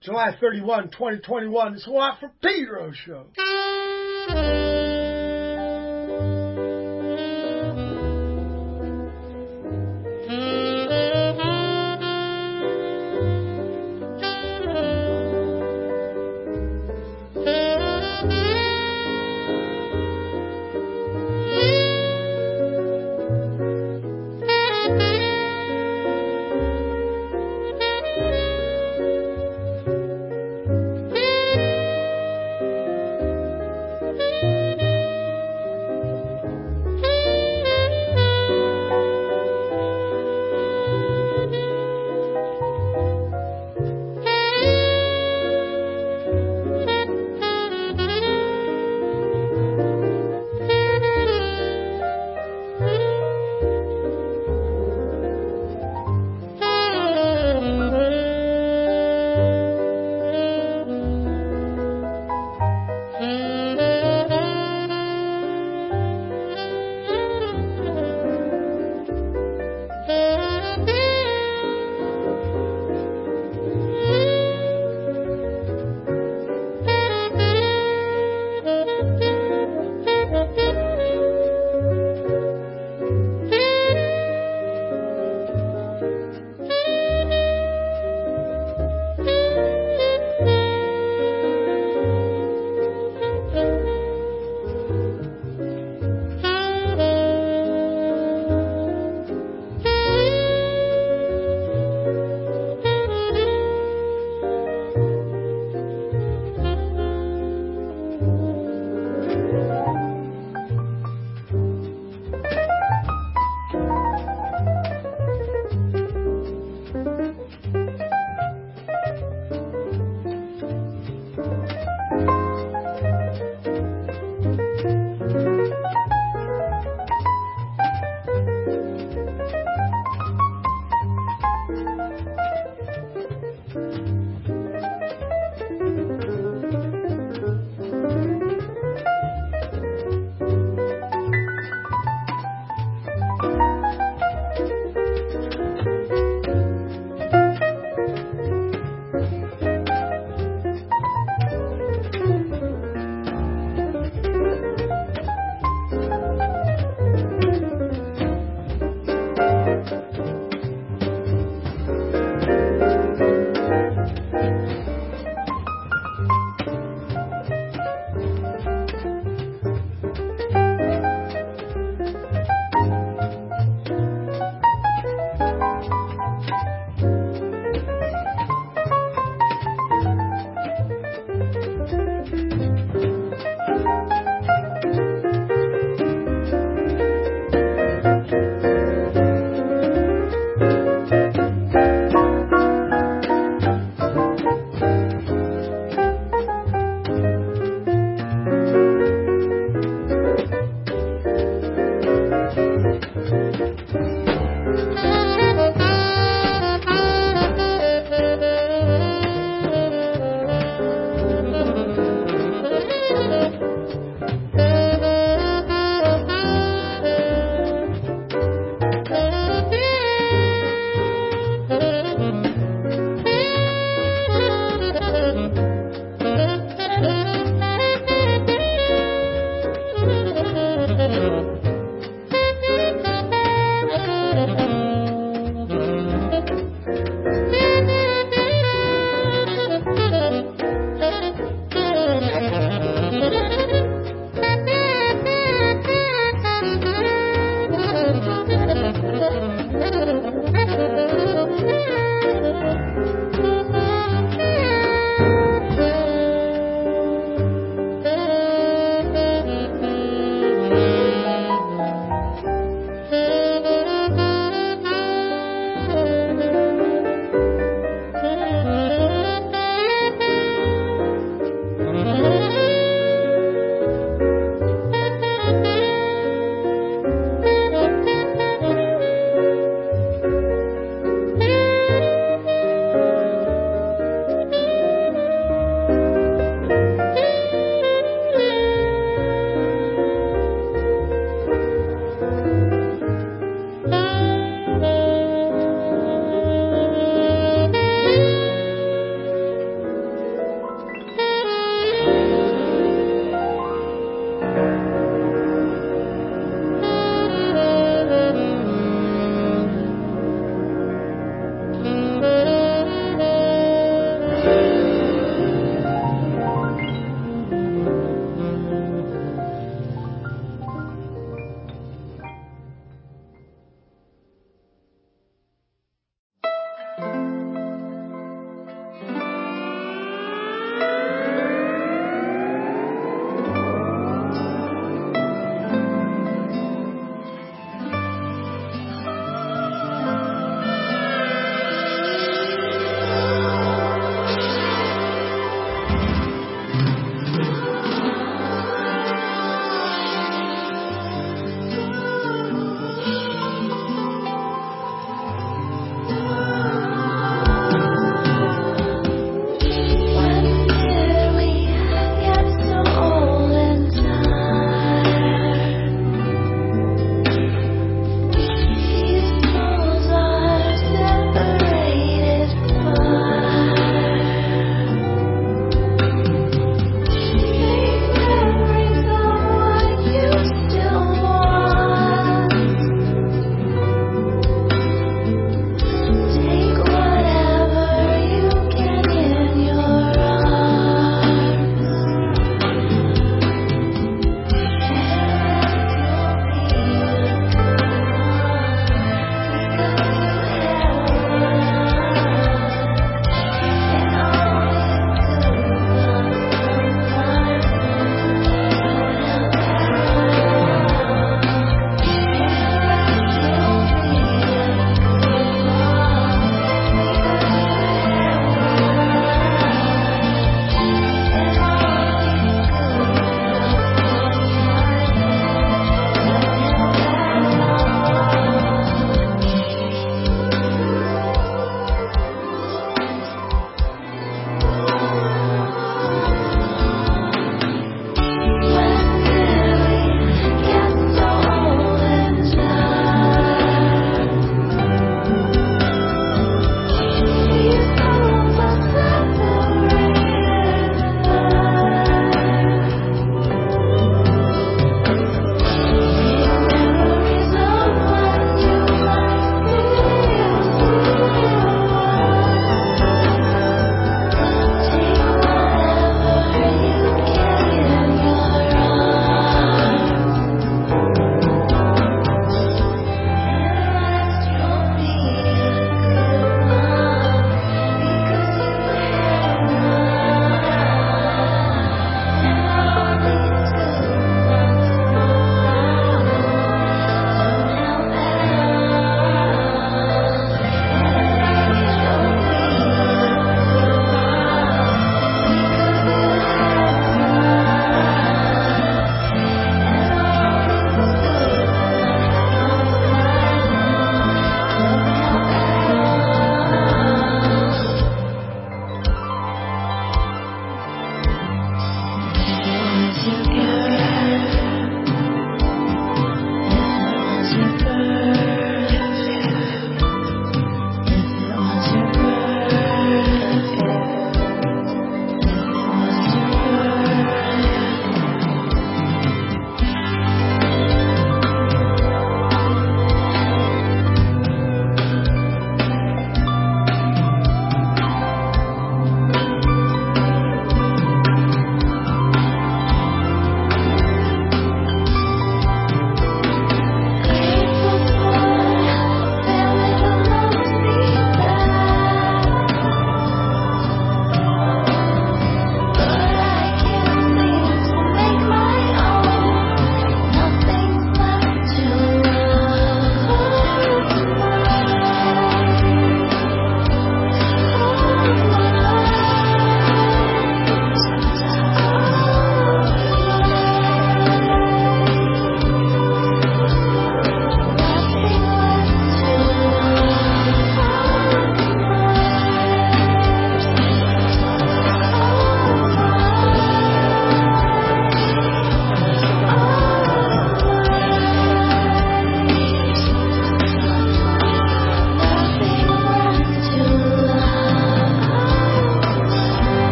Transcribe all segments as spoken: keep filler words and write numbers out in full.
July thirty-first, twenty twenty-one. It's a Watt from Pedro show. Thank you.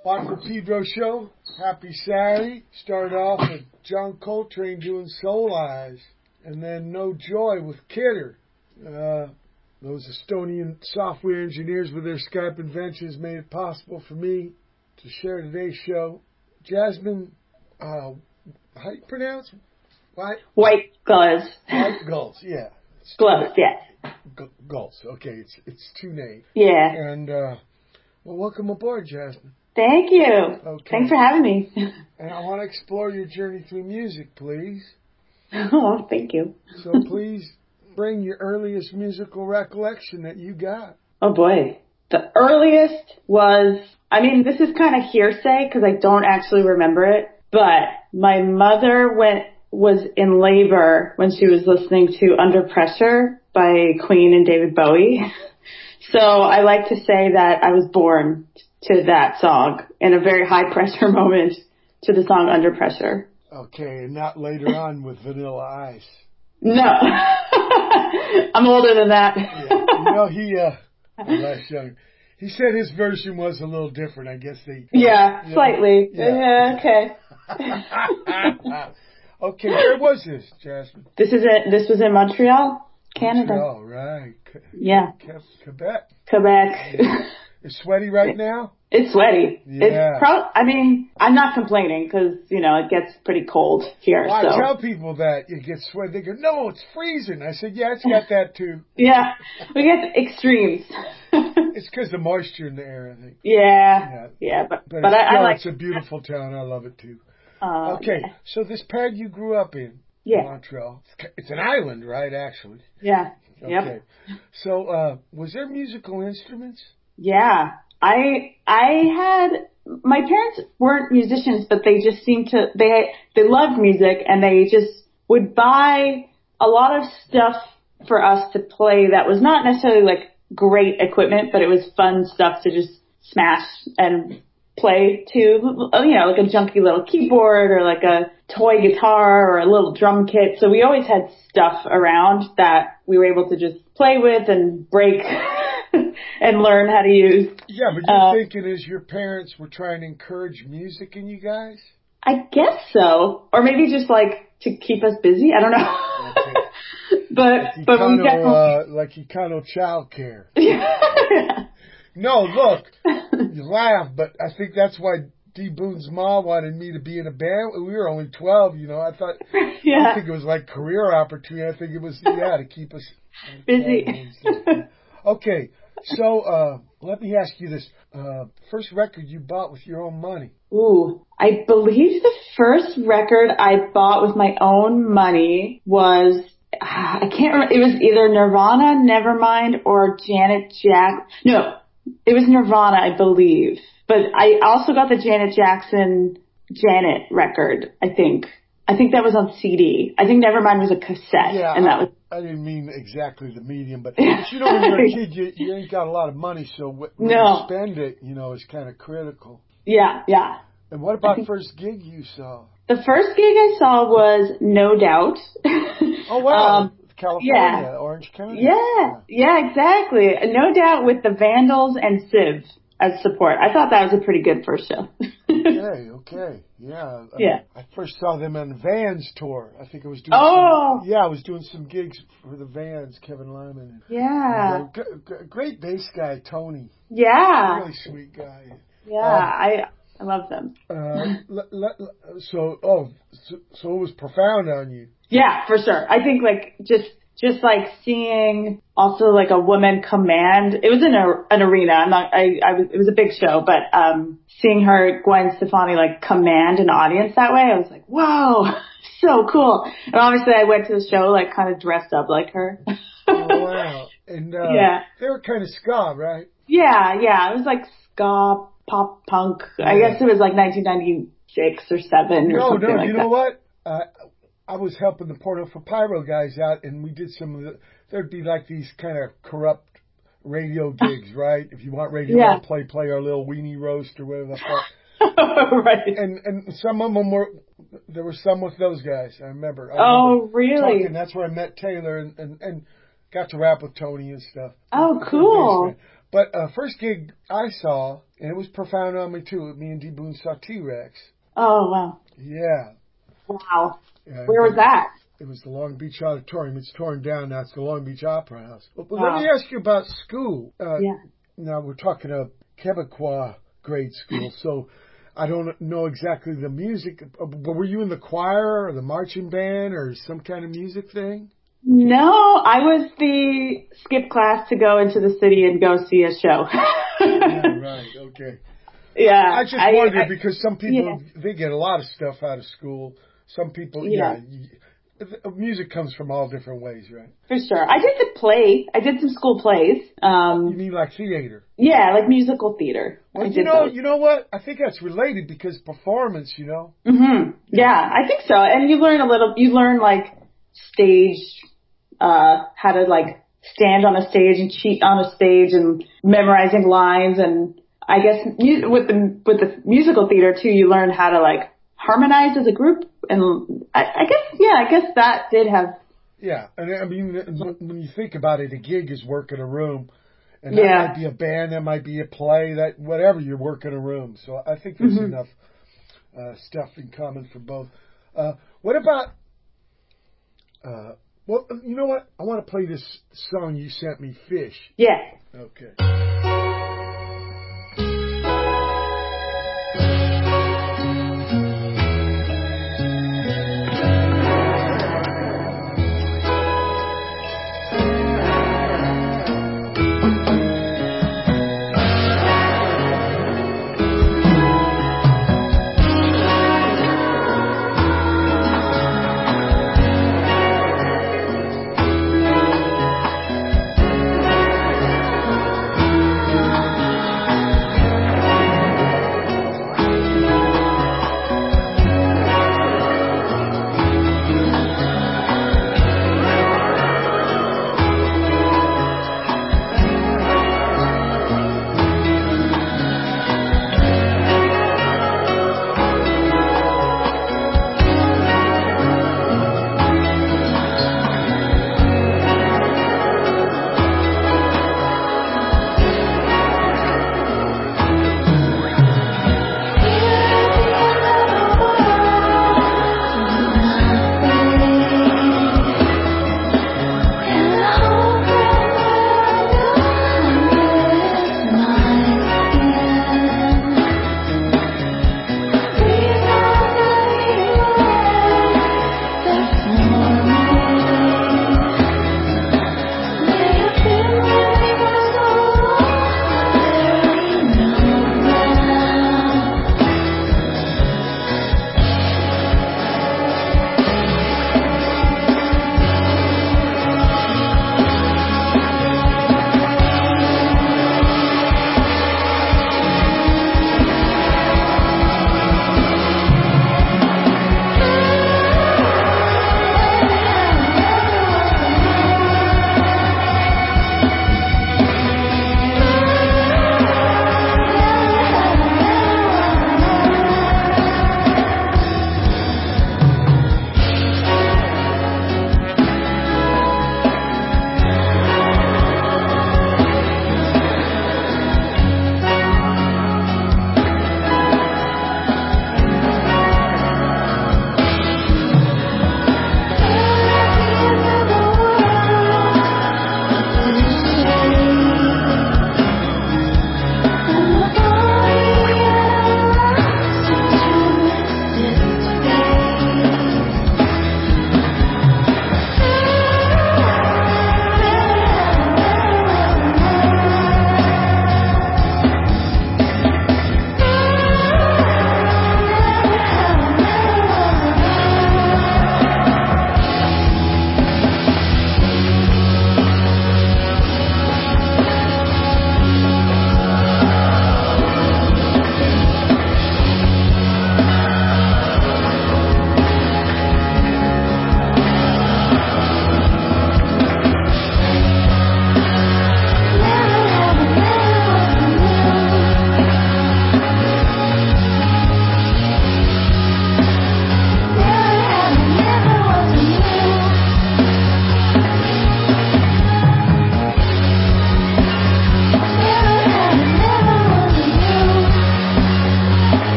Watt from Pedro show. Happy Saturday. Started off with John Coltrane doing Soul Eyes. And then No Joy with Kidder. Uh, those Estonian software engineers with their Skype inventions made it possible for me to share today's show. Jasmine, uh, how do you pronounce? White? White Gulls. White Gulls, yeah. Gulls, yes. G- Gulls, okay. It's it's two names. Yeah. And, uh, well, welcome aboard, Jasmine. Thank you. Okay. Thanks for having me. And I want to explore your journey through music, please. Oh, thank you. So please bring your earliest musical recollection that you got. Oh, boy. The earliest was, I mean, this is kind of hearsay because I don't actually remember it, but my mother went was in labor when she was listening to Under Pressure by Queen and David Bowie. So I like to say that I was born to that song in a very high pressure moment to the song Under Pressure. Okay, and not later on with Vanilla Ice. No. I'm older than that. Yeah. You know, he, uh, less young. He said his version was a little different. I guess they... Yeah, you know, slightly. Yeah, yeah okay. Okay, where was this, Jasmine? This is it. This was in Montreal, Canada. Montreal, right. Yeah. Quebec. Quebec. Yeah. It's sweaty right now? It's sweaty. Yeah. It's pro- I mean, I'm not complaining because, you know, it gets pretty cold here. Well, so. I tell people that it gets sweaty. They go, no, it's freezing. I said, yeah, it's got that too. Yeah, we get extremes. It's because of moisture in the air, I think. Yeah, yeah, yeah but, but, but it's, I, I like it's a beautiful town. I love it too. Uh, okay, yeah. So this pad you grew up in, yeah. Montreal, it's an island, right, actually? Yeah. Okay. Yep. So, uh, was there musical instruments? Yeah. I I had my parents weren't musicians, but they just seemed to they they loved music and they just would buy a lot of stuff for us to play that was not necessarily like great equipment, but it was fun stuff to just smash and play to, you know, like a junky little keyboard or like a toy guitar or a little drum kit. So we always had stuff around that we were able to just play with and break and learn how to use. Yeah, but you're uh, thinking as your parents were trying to encourage music in you guys? I guess so. Or maybe just like to keep us busy. I don't know. Okay. but like but we Econo, definitely... uh, like Econo childcare. No, look, you laugh, but I think that's why D. Boone's mom wanted me to be in a band. We were only twelve, you know. I thought, yeah. I don't think it was like career opportunity. I think it was, yeah, to keep us busy. Okay, so uh, let me ask you this. Uh, first record you bought with your own money? Ooh, I believe the first record I bought with my own money was, I can't remember, it was either Nirvana, Nevermind, or Janet Jackson. No, it was Nirvana, I believe. But I also got the Janet Jackson Janet record, I think. I think that was on C D. I think Nevermind was a cassette. Yeah, and that I, was. I didn't mean exactly the medium, but, but you know, when you're a kid, you, you ain't got a lot of money, so when no. you spend it, you know, is kind of critical. Yeah, yeah. And what about first gig you saw? The first gig I saw was No Doubt. Oh, wow. um, California, yeah. Orange County. Yeah, yeah, yeah, exactly. No Doubt with the Vandals and Civ as support. I thought that was a pretty good first show. okay, okay. Yeah. Yeah. I, I first saw them on the Vans tour. I think I was doing Oh! some, yeah, I was doing some gigs for the Vans, Kevin Lyman. Yeah. And, uh, g- g- great bass guy, Tony. Yeah. Really sweet guy. Yeah, um, I I love them. uh, l- l- l- so, oh, so, so it was profound on you. Yeah, for sure. I think like just just like seeing also like a woman command. It was in a, an arena. I'm not. I, I was. It was a big show, but um, seeing her Gwen Stefani like command an audience that way, I was like, whoa, so cool. And obviously, I went to the show like kind of dressed up like her. Oh wow! And uh, yeah, they were kind of ska, right? Yeah, yeah. It was like ska, pop punk. Yeah. I guess it was like nineteen ninety-six or seven or no, something no, like you that. know what? Uh, I was helping the Porto for Pyro guys out, and we did some of the, there'd be like these kind of corrupt radio gigs, right? If you want radio, yeah. play, play our little weenie roast or whatever the fuck. Right. And and some of them were, there were some with those guys, I remember. I oh, remember really? Talking, that's where I met Taylor and, and, and got to rap with Tony and stuff. Oh, cool. But uh, first gig I saw And it was profound on me, too. Me and D. Boone saw T-Rex. Oh, wow. Yeah. Wow. Yeah, Where was that? It was the Long Beach Auditorium. It's torn down now. It's the Long Beach Opera House. But, but Wow. let me ask you about school. Uh, Yeah. Now, we're talking a Quebecois grade school, so I don't know exactly the music. But were you in the choir or the marching band or some kind of music thing? No, I was the skip class to go into the city and go see a show. Yeah, right. Okay. Yeah. I just I, wondered I, because some people, yeah. they get a lot of stuff out of school. Some people, yeah. yeah, music comes from all different ways, right? For sure. I did the play. I did some school plays. Um, You mean like theater? Yeah, like musical theater. Well, I you did know, those. you know what? I think that's related because performance, you know. Mhm. Yeah, I think so. And you learn a little. You learn like stage, uh, how to like stand on a stage and cheat on a stage and memorizing lines. And I guess mu- with the with the musical theater too, you learn how to like harmonize as a group. And I, I guess yeah, I guess that did have. Yeah, and I mean, when you think about it, a gig is work in a room. And that Yeah. might be a band, that might be a play, that whatever, you're working a room. So I think there's Mm-hmm. enough uh, stuff in common for both. Uh, what about, uh, well, you know what? I want to play this song you sent me, Fish. Yeah. Okay.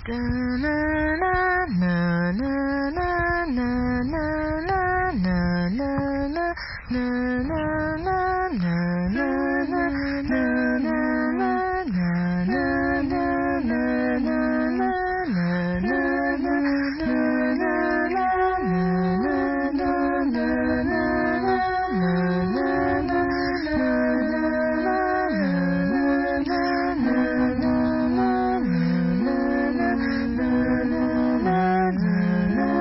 na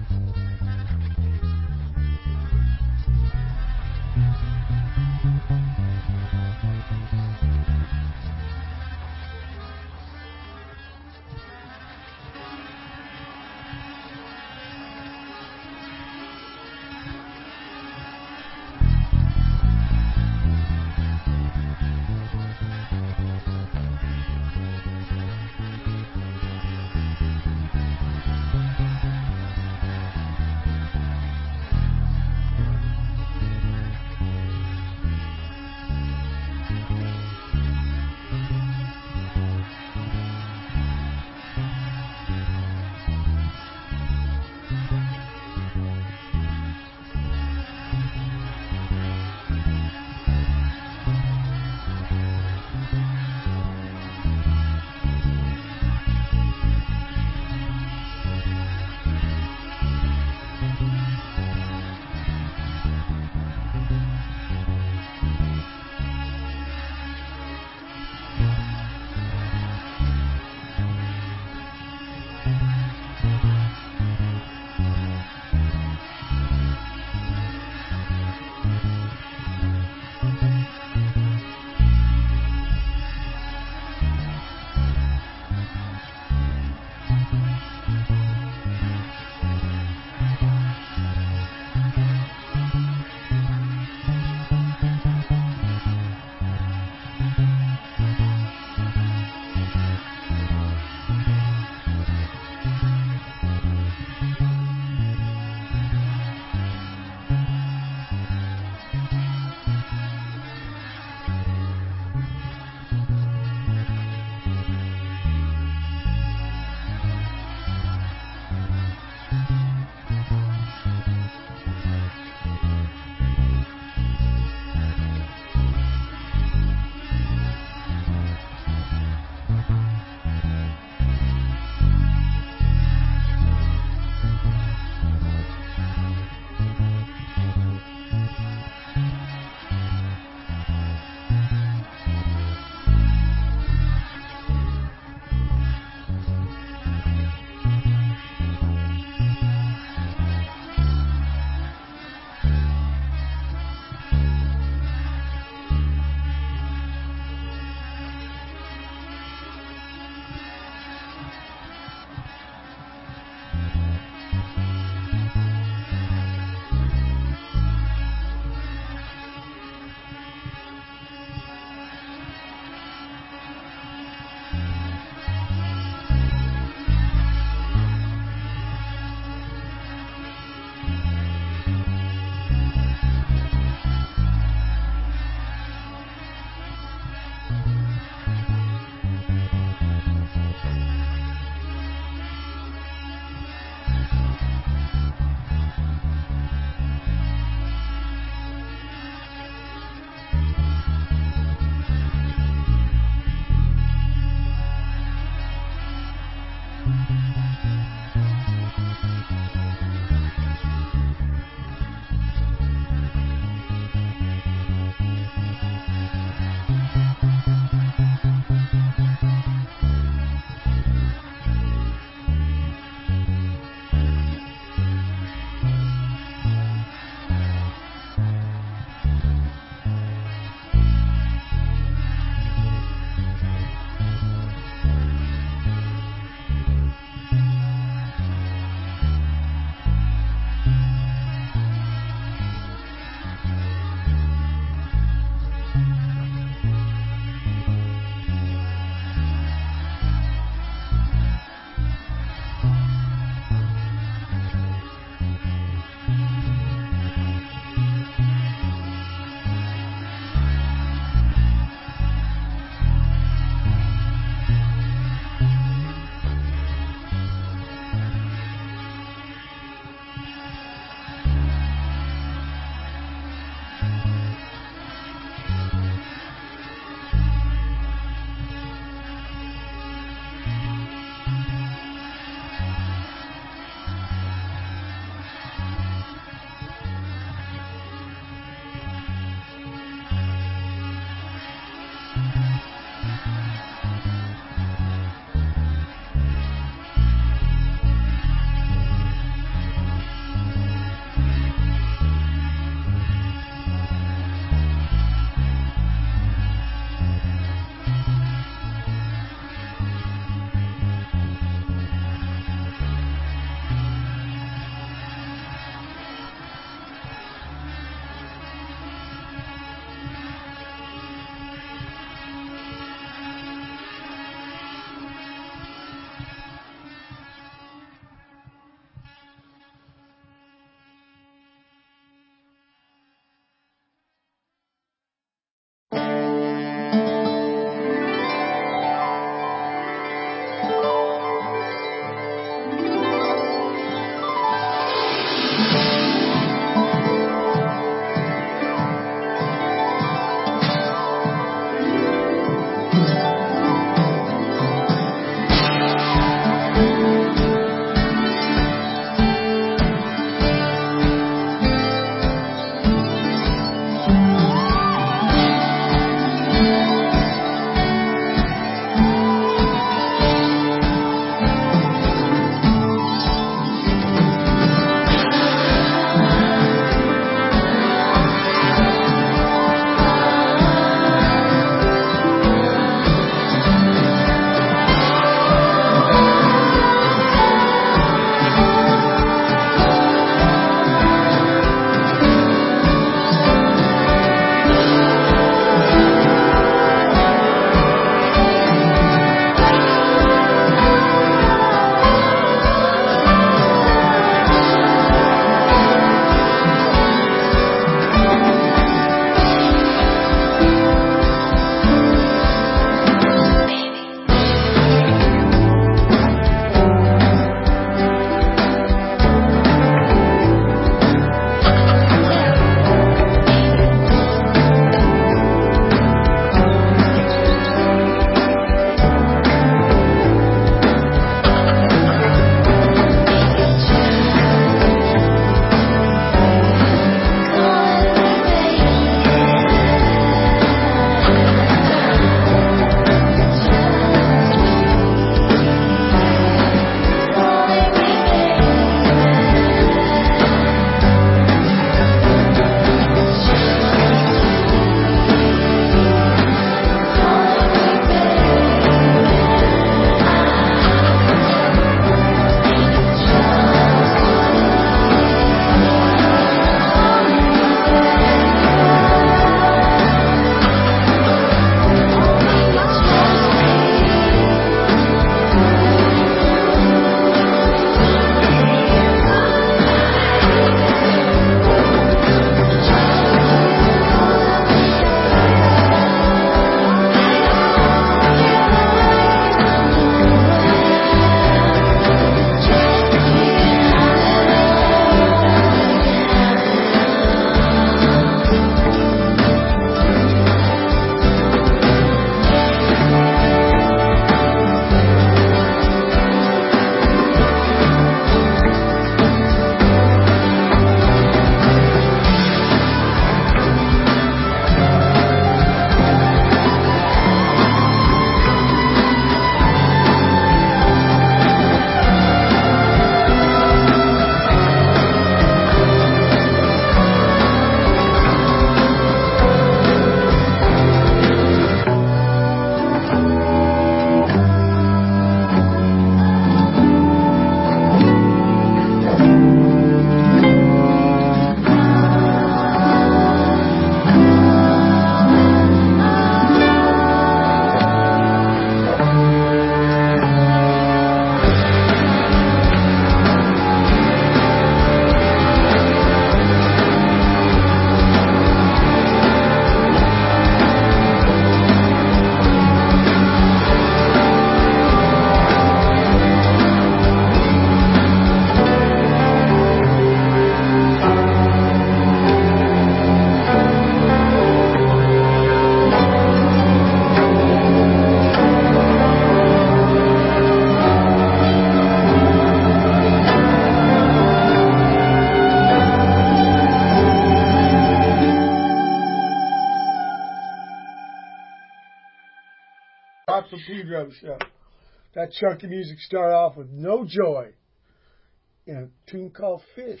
show, show. That chunk of music started off with No Joy in a tune called Fish,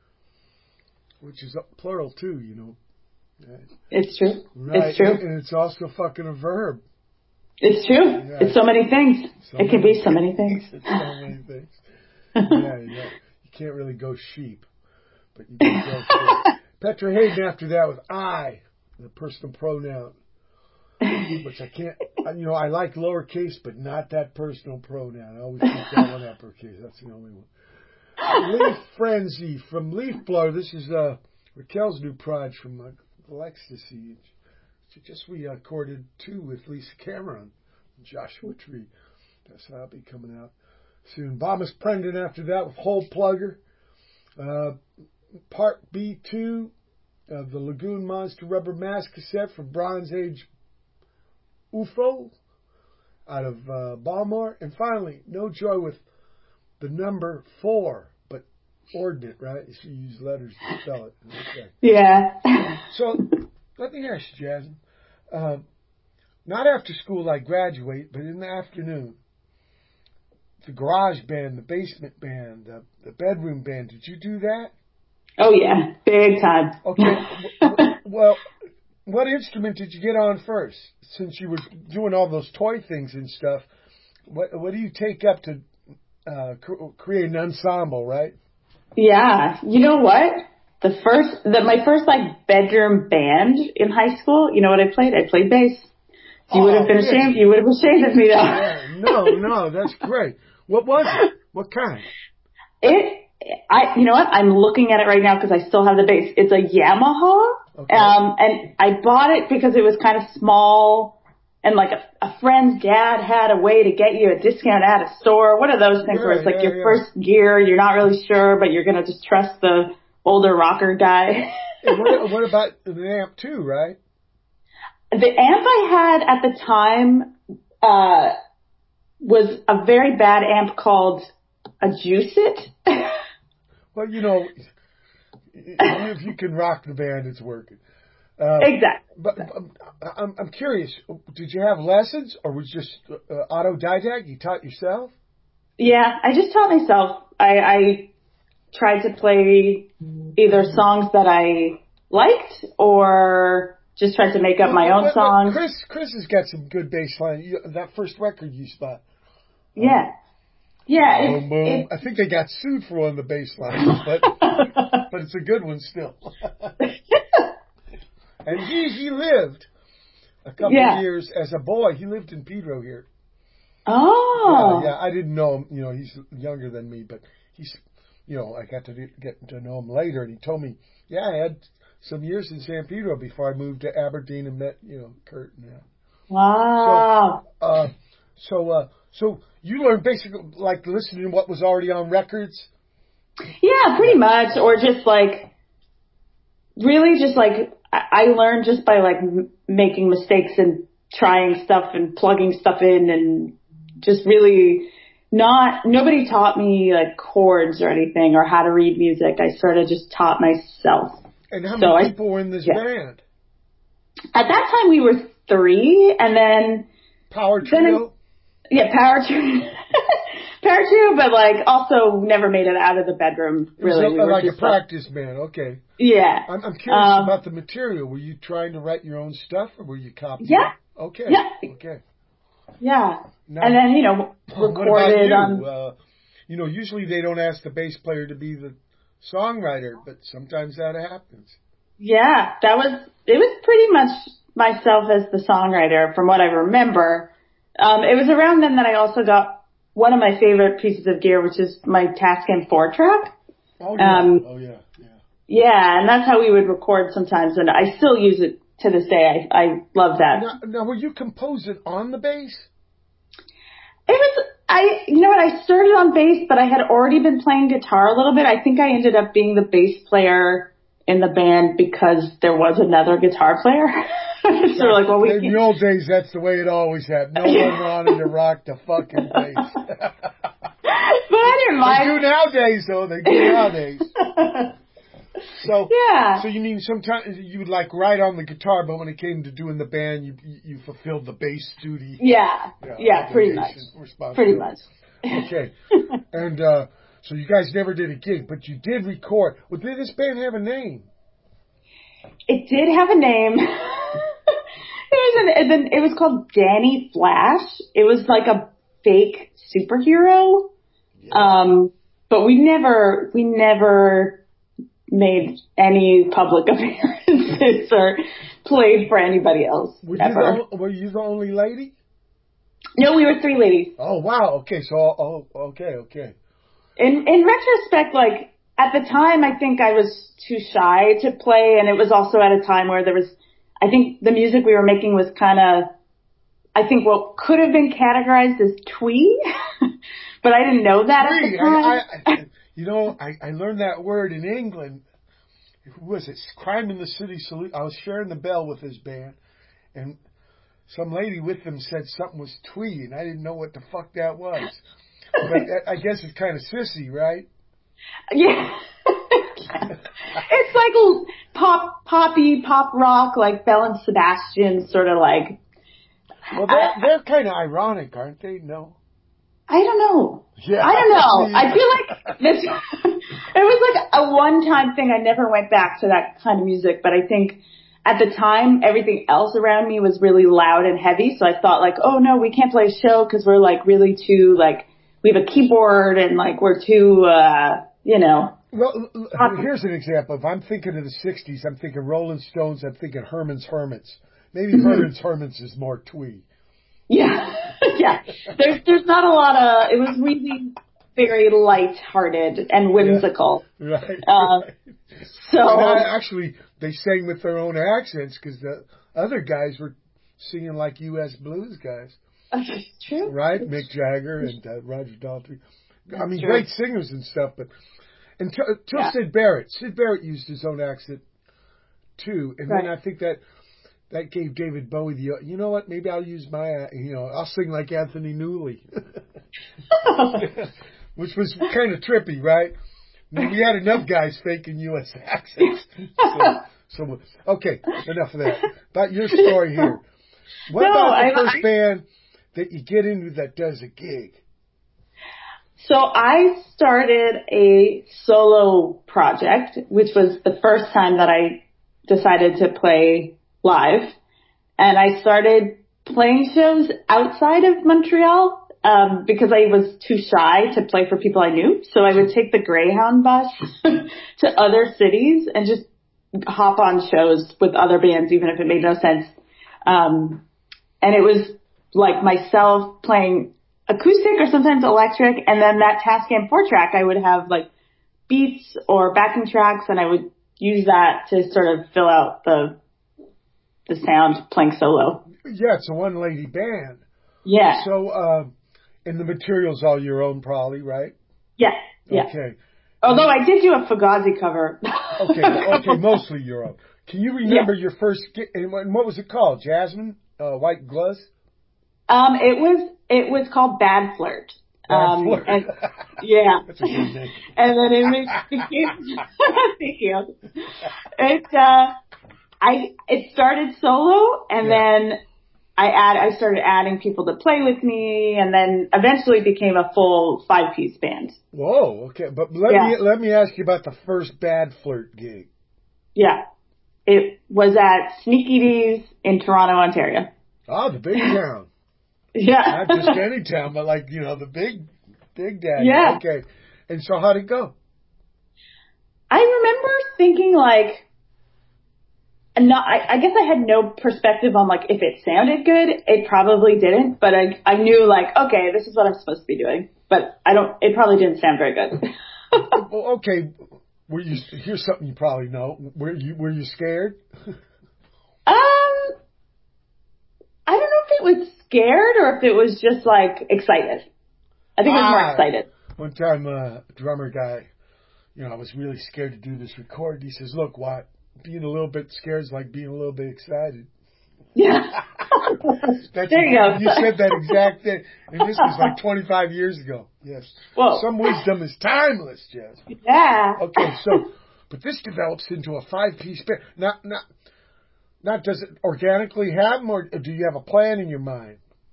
which is plural too, you know. Right. It's true. Right. It's true. And it's also fucking a verb. It's true. Yeah. It's so many things. So it can many be so many things. It's so many things. Yeah, yeah. You can't really go sheep, but you can go fish. Petra Hayden after that with I, the personal pronoun, which I can't, you know, I like lowercase, but not that personal pronoun. I always keep that one uppercase. That's the only one. Leaf Frenzy from Leaf Blower. This is uh, Raquel's new project from uh, Ecstasy. She just recorded two with Lisa Cameron and Joshua Tree. That's how I'll be coming out soon. Bombas Prendon after that with Hole Plugger. Uh, part B two of the Lagoon Monster Rubber Mask cassette from Bronze Age U F O out of uh, Baltimore. And finally, No Joy with the number four, but ordinate, right? You use letters to spell it. Okay. Yeah. So, let me ask you, Jasmine. Uh, not after school I graduate, but in the afternoon, the garage band, the basement band, the, the bedroom band, did you do that? Oh, yeah. Big time. Okay. Well, what instrument did you get on first? Since you were doing all those toy things and stuff, what what do you take up to uh, cr- create an ensemble, right? Yeah. You know what? The first, the, my first like bedroom band in high school, you know what I played? I played bass. You oh, would have been yeah. ashamed. You would have been ashamed of me though. Yeah, no, no, that's great. What was it? What kind? It, I, you know what? I'm looking at it right now because I still have the bass. It's a Yamaha. Okay. Um, and I bought it because it was kind of small and like a, a friend's dad had a way to get you a discount at a store. What are those things Yeah, where it's like yeah, your yeah. first gear, you're not really sure, but you're going to just trust the older rocker guy. And what, what about the amp too, right? The amp I had at the time uh, was a very bad amp called a Juice-It. Well, you know, if you can rock the band, it's working. Uh, exactly. But, but I'm, I'm curious, did you have lessons or was it just uh, autodidact? You taught yourself? Yeah, I just taught myself. I, I tried to play either songs that I liked or just tried to make up my own but, but songs. Chris, Chris has got some good bass line. You, that first record you spot. Yeah. Um, Yeah. boom, It, boom. it, I think they got sued for one of the bass lines, but but it's a good one still. And he he lived a couple yeah. of years as a boy. He lived in Pedro here. Oh. Yeah, yeah. I didn't know him. You know, he's younger than me, but he's, you know, I got to get to know him later, and he told me, yeah, I had some years in San Pedro before I moved to Aberdeen and met, you know, Kurt and that. Wow. So, uh, so, uh, so you learned basically like listening to what was already on records. Yeah, pretty much, or just like, really just like, I, I learned just by like m- making mistakes and trying stuff and plugging stuff in and just really not, nobody taught me like chords or anything or how to read music. I sort of just taught myself. And how so many I, people were in this yeah. band? At that time we were three, and then Power then I, trio? yeah, power trio. Power trio, but like also never made it out of the bedroom. Really, It was a, we were like just a practice band. Okay. Yeah. I'm, I'm curious um, about the material. Were you trying to write your own stuff, or were you copying? Yeah. Okay. Yeah. Okay. Yeah. Now, and then you know recorded what about you? on. Uh, you know, usually they don't ask the bass player to be the songwriter, but sometimes that happens. Yeah, that was it. Was pretty much myself as the songwriter, from what I remember. Um, it was around then that I also got one of my favorite pieces of gear, which is my Tascam four track. Oh yeah, um, oh yeah, yeah. Yeah, and that's how we would record sometimes, and I still use it to this day. I, I love that. Now, now, were you composing on the bass? It was, I, you know what, I started on bass, but I had already been playing guitar a little bit. I think I ended up being the bass player in the band because there was another guitar player. So we're like, well, we in can... the old days, that's the way it always happened. No one wanted to rock the fucking bass. But I didn't mind. They do nowadays, though. They do nowadays. So yeah. So you mean sometimes you would like write on the guitar, but when it came to doing the band, you you, you fulfilled the bass duty. Yeah. Yeah, yeah pretty much. Pretty much. Okay. And uh, so you guys never did a gig, but you did record. Well, did this band have a name? It did have a name. It was an, it was called Danny Flash. It was like a fake superhero. Yeah. Um, but we never, we never made any public appearances or played for anybody else. Were you, ever. the, were you the only lady? No, we were three ladies. Oh, wow. Okay. So, oh, okay, okay. In, in retrospect, like, at the time, I think I was too shy to play, and it was also at a time where there was, I think the music we were making was kind of, I think what could have been categorized as twee, but I didn't know that twee, at the time. I, I, you know, I, I learned that word in England. Who was it? Crime in the City Salute. I was sharing the bell with his band, and some lady with them said something was twee, and I didn't know what the fuck that was. But I guess it's kind of sissy, right? Yeah. It's like pop, poppy, pop rock, like Belle and Sebastian, sort of like. Well, they're, they're kind of ironic, aren't they? No. I don't know. Yeah. I don't know. I feel like this, it was like a one-time thing. I never went back to that kind of music, but I think at the time, everything else around me was really loud and heavy. So I thought like, oh no, we can't play a show because we're like really too like, we have a keyboard and like we're too, uh, you know. Well, here's an example. If I'm thinking of the sixties, I'm thinking Rolling Stones, I'm thinking Herman's Hermits. Maybe Herman's Hermits is more twee. Yeah. Yeah. There's, there's not a lot of, it was really very light-hearted and whimsical. Yeah. Right. Uh, right. So. And I, actually, they sang with their own accents because the other guys were singing like U S blues guys. That's true. Right? Mick Jagger and uh, Roger Daltrey. I mean, true. great singers and stuff, but until, until yeah. Sid Barrett. Sid Barrett used his own accent too, and right. then I think that that gave David Bowie the, you know what, maybe I'll use my, you know, I'll sing like Anthony Newley. Which was kind of trippy, right? I mean, we had enough guys faking U S accents. So, so, okay, enough of that. About your story here. What no, about the I, first I, band that you get into that does a gig? So I started a solo project, which was the first time that I decided to play live. And I started playing shows outside of Montreal um, because I was too shy to play for people I knew. So I would take the Greyhound bus to other cities and just hop on shows with other bands, even if it made no sense. Um, and it was like myself playing acoustic or sometimes electric, and then that Tascam four track, I would have like beats or backing tracks, and I would use that to sort of fill out the the sound playing solo. Yeah, it's a one lady band. Yeah. So, uh, and the material's all your own, probably, right? Yeah. Yeah. Okay. Although I did do a Fugazi cover. okay. Okay. Mostly your own. Can you remember yeah. your first? And what was it called? Jasmine, uh, White Gloves. Um, it was it was called Bad Flirt. Bad um, Flirt. And, yeah. That's a good name. And then it became. Thank you. It uh, I it started solo, and yeah. then I add I started adding people to play with me, and then eventually became a full five piece band. Whoa. Okay, but let yeah. me let me ask you about the first Bad Flirt gig. Yeah, it was at Sneaky D's in Toronto, Ontario. Oh, the big town. Yeah. Not just any town, but like, you know, the big, big daddy. Yeah. Okay. And so how'd it go? I remember thinking like, no, I, I guess I had no perspective on like if it sounded good. It probably didn't, but I, I knew like, okay, this is what I'm supposed to be doing. But I don't, it probably didn't sound very good. Well, okay. Were you, here's something you probably know. Were you, were you scared? um, I don't know if it was scared or if it was just like excited. I think ah, I was more excited. One time, uh, a drummer guy, you know, I was really scared to do this record. He says, look, Watt, being a little bit scared is like being a little bit excited. Yeah. That's there you a, go. You said that exact thing. And this was like twenty-five years ago. Yes. Whoa. Some wisdom is timeless, Jess. Yeah. Okay, so but this develops into a five-piece band. Not, not, not does it organically happen, or do you have a plan in your mind?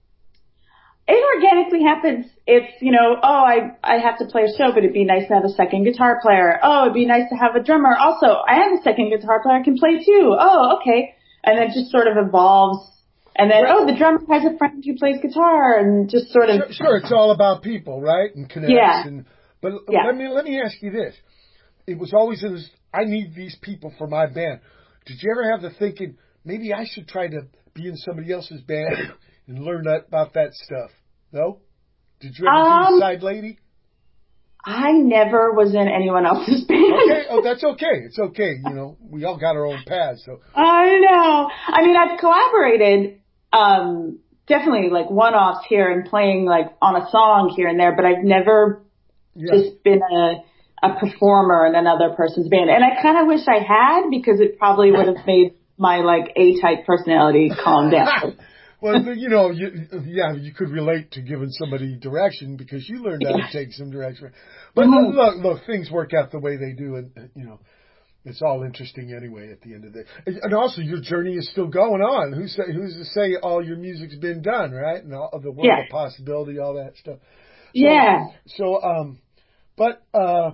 It organically happens. It's, you know, oh, I, I have to play a show, but it'd be nice to have a second guitar player. Oh, it'd be nice to have a drummer. Also, I have a second guitar player, I can play too. Oh, okay. And then it just sort of evolves. And then, oh, the drummer has a friend who plays guitar, and just sort of. Sure, sure, it's all about people, right? And connects. Yeah. And, but yeah. let me, let me ask you this. It was always, it was, I need these people for my band. Did you ever have the thinking, maybe I should try to be in somebody else's band and learn that, about that stuff? No? Did you ever um, be a side lady? I never was in anyone else's band. Okay, oh, that's okay. It's okay. You know, we all got our own paths. So I know. I mean, I've collaborated, um, definitely like one-offs here and playing like on a song here and there, but I've never yeah. just been a, a performer in another person's band. And I kind of wish I had, because it probably would have made my like A-type personality calm down. Well, you know, you, yeah, you could relate to giving somebody direction because you learned how to take some direction. But mm-hmm. look, look, things work out the way they do, and you know, it's all interesting anyway. At the end of the day, and also your journey is still going on. Who's say, who's to say all your music's been done, right? And all of the world yeah. of possibility, all that stuff. So, yeah. So, um, but uh,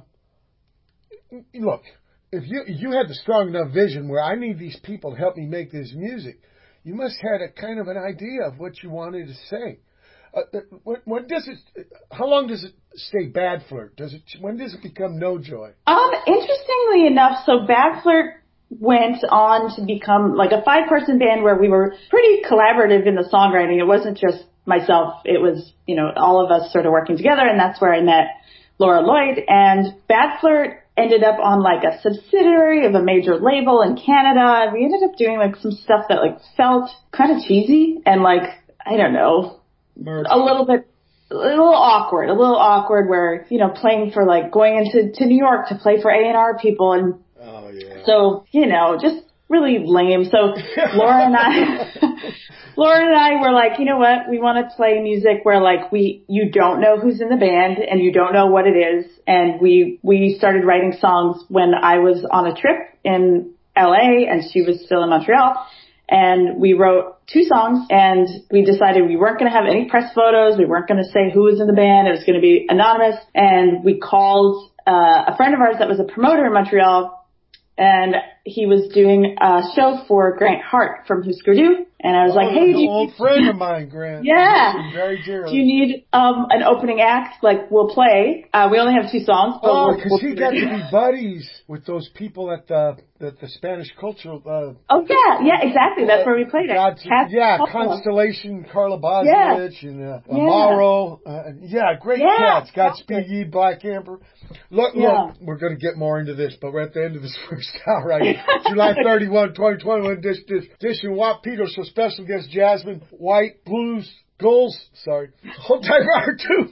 look, if you you had the strong enough vision where I need these people to help me make this music. You must have had a kind of an idea of what you wanted to say. Uh, when, when does it? How long does it stay Bad Flirt? Does it? When does it become No Joy? Um, interestingly enough, so Bad Flirt went on to become like a five-person band where we were pretty collaborative in the songwriting. It wasn't just myself; it was, you know, all of us sort of working together, and that's where I met Laura Lloyd. And Bad Flirt ended up on like a subsidiary of a major label in Canada. We ended up doing like some stuff that like felt kind of cheesy and like, I don't know, Merch. a little bit, a little awkward, a little awkward where, you know, playing for like going into to New York to play for A and R people. And oh, yeah. so, you know, just really lame. So Laura and I, Laura and I were like, you know what? We want to play music where like we, you don't know who's in the band and you don't know what it is. And we, we started writing songs when I was on a trip in L A and she was still in Montreal. And we wrote two songs and we decided we weren't going to have any press photos. We weren't going to say who was in the band. It was going to be anonymous. And we called, uh, a friend of ours that was a promoter in Montreal. And he was doing a show for Grant Hart from Husker Du. And I was oh, like, hey, an do you old friend of mine, Grant. Yeah. Very dearly. Do you need um an opening act? Like, we'll play. Uh, we only have two songs. But oh, we'll, because we'll he got to be buddies with those people at the the, the Spanish cultural. Uh, oh yeah, yeah, exactly. That's where we played it. God, Cat- yeah, Papa. Constellation, Carla Bosnich, yeah. and uh, yeah. Amaro. Uh, yeah, great yeah, cats. Godspeed Ye, Black Amber. Look, yeah. look, we're going to get more into this, but we're at the end of this first hour. Right? July thirty-first, twenty twenty-one, dish, dish, dish and Watt Peter, so special guest Jasmine White, Blues, Goals, sorry, Hold Tight Hour two.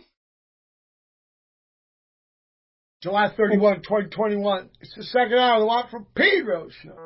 July thirty-first, twenty twenty-one. It's the second hour of the Watt from Pedro show.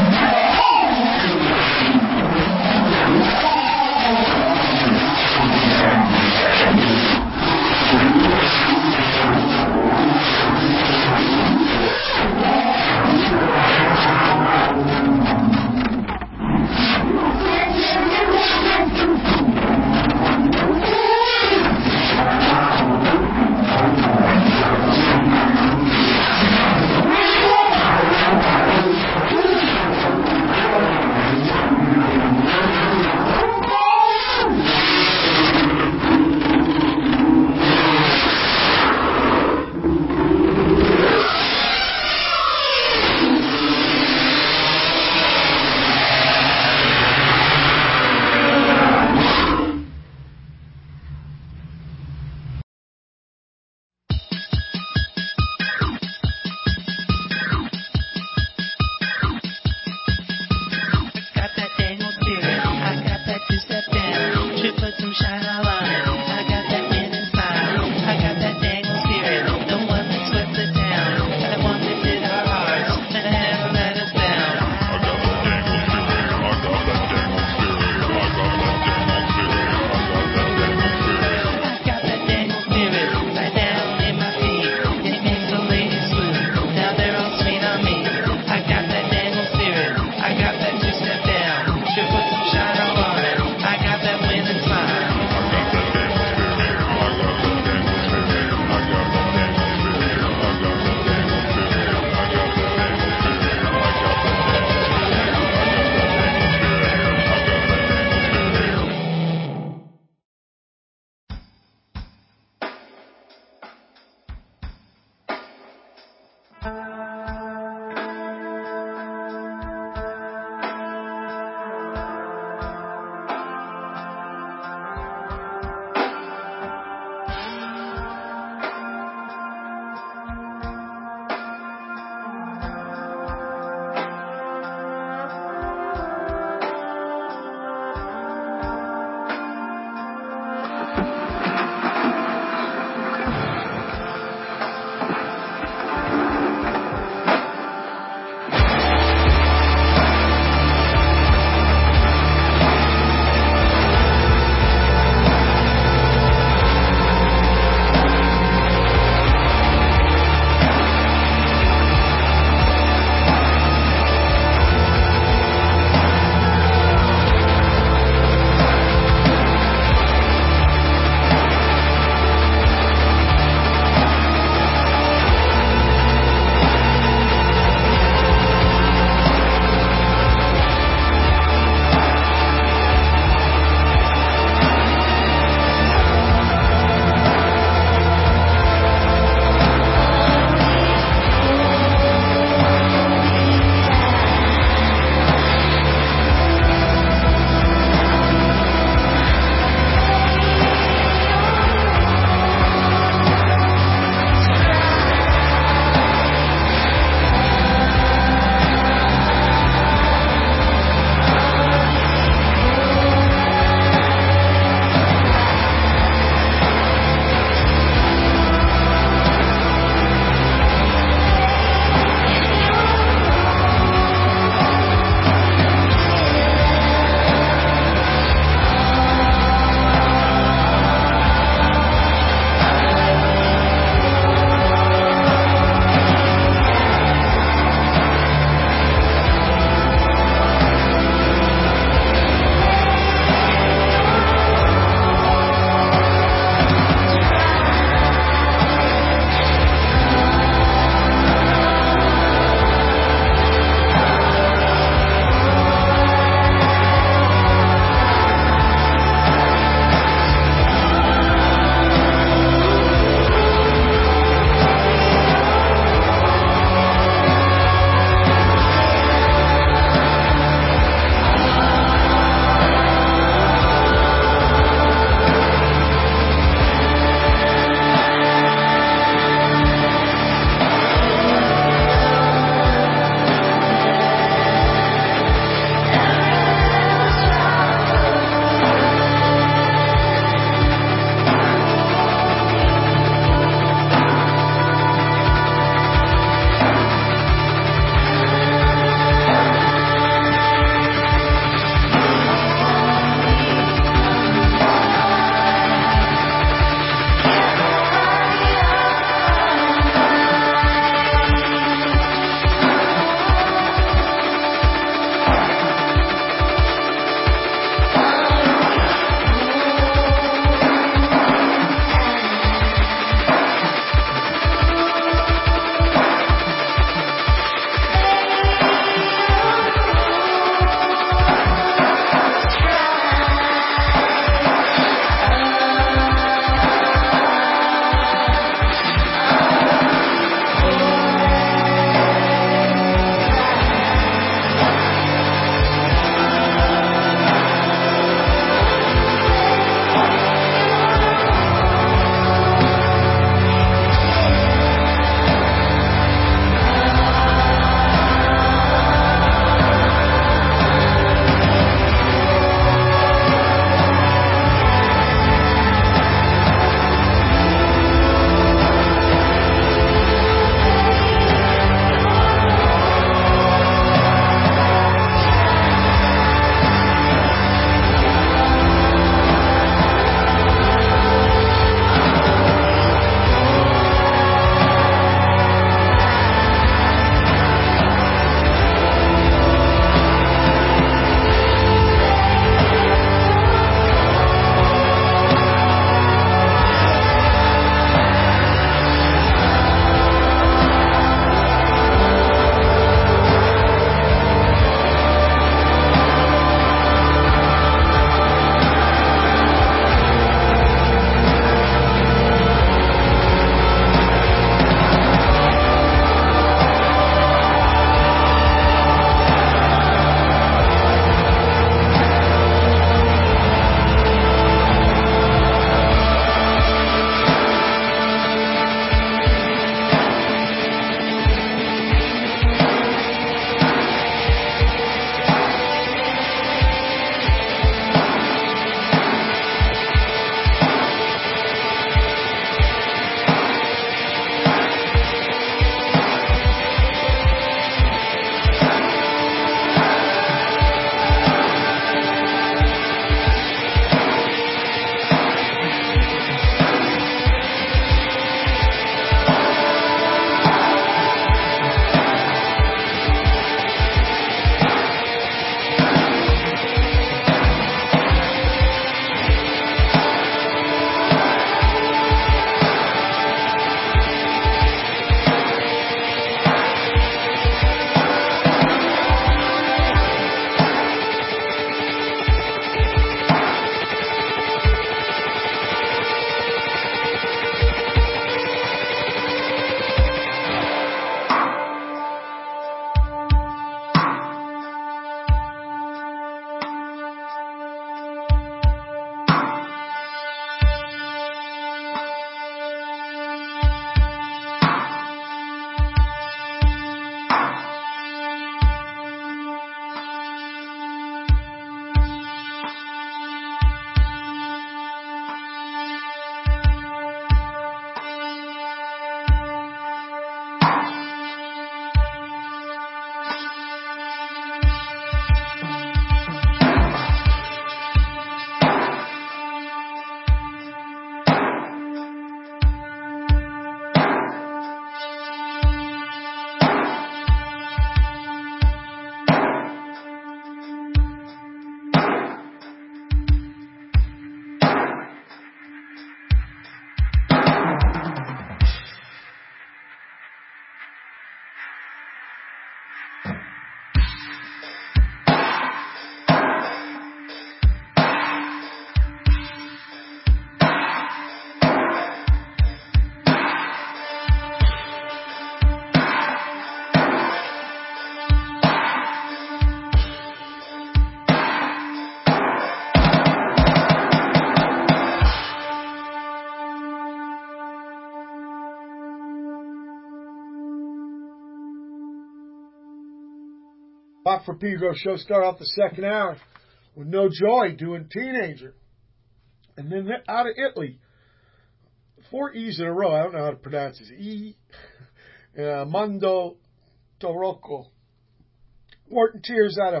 Pop for Pedro show start off the second hour with No Joy doing Teenager. And then out of Italy, four E's in a row. I don't know how to pronounce this. E, uh, Mondo Torocco. Morton Tears out of,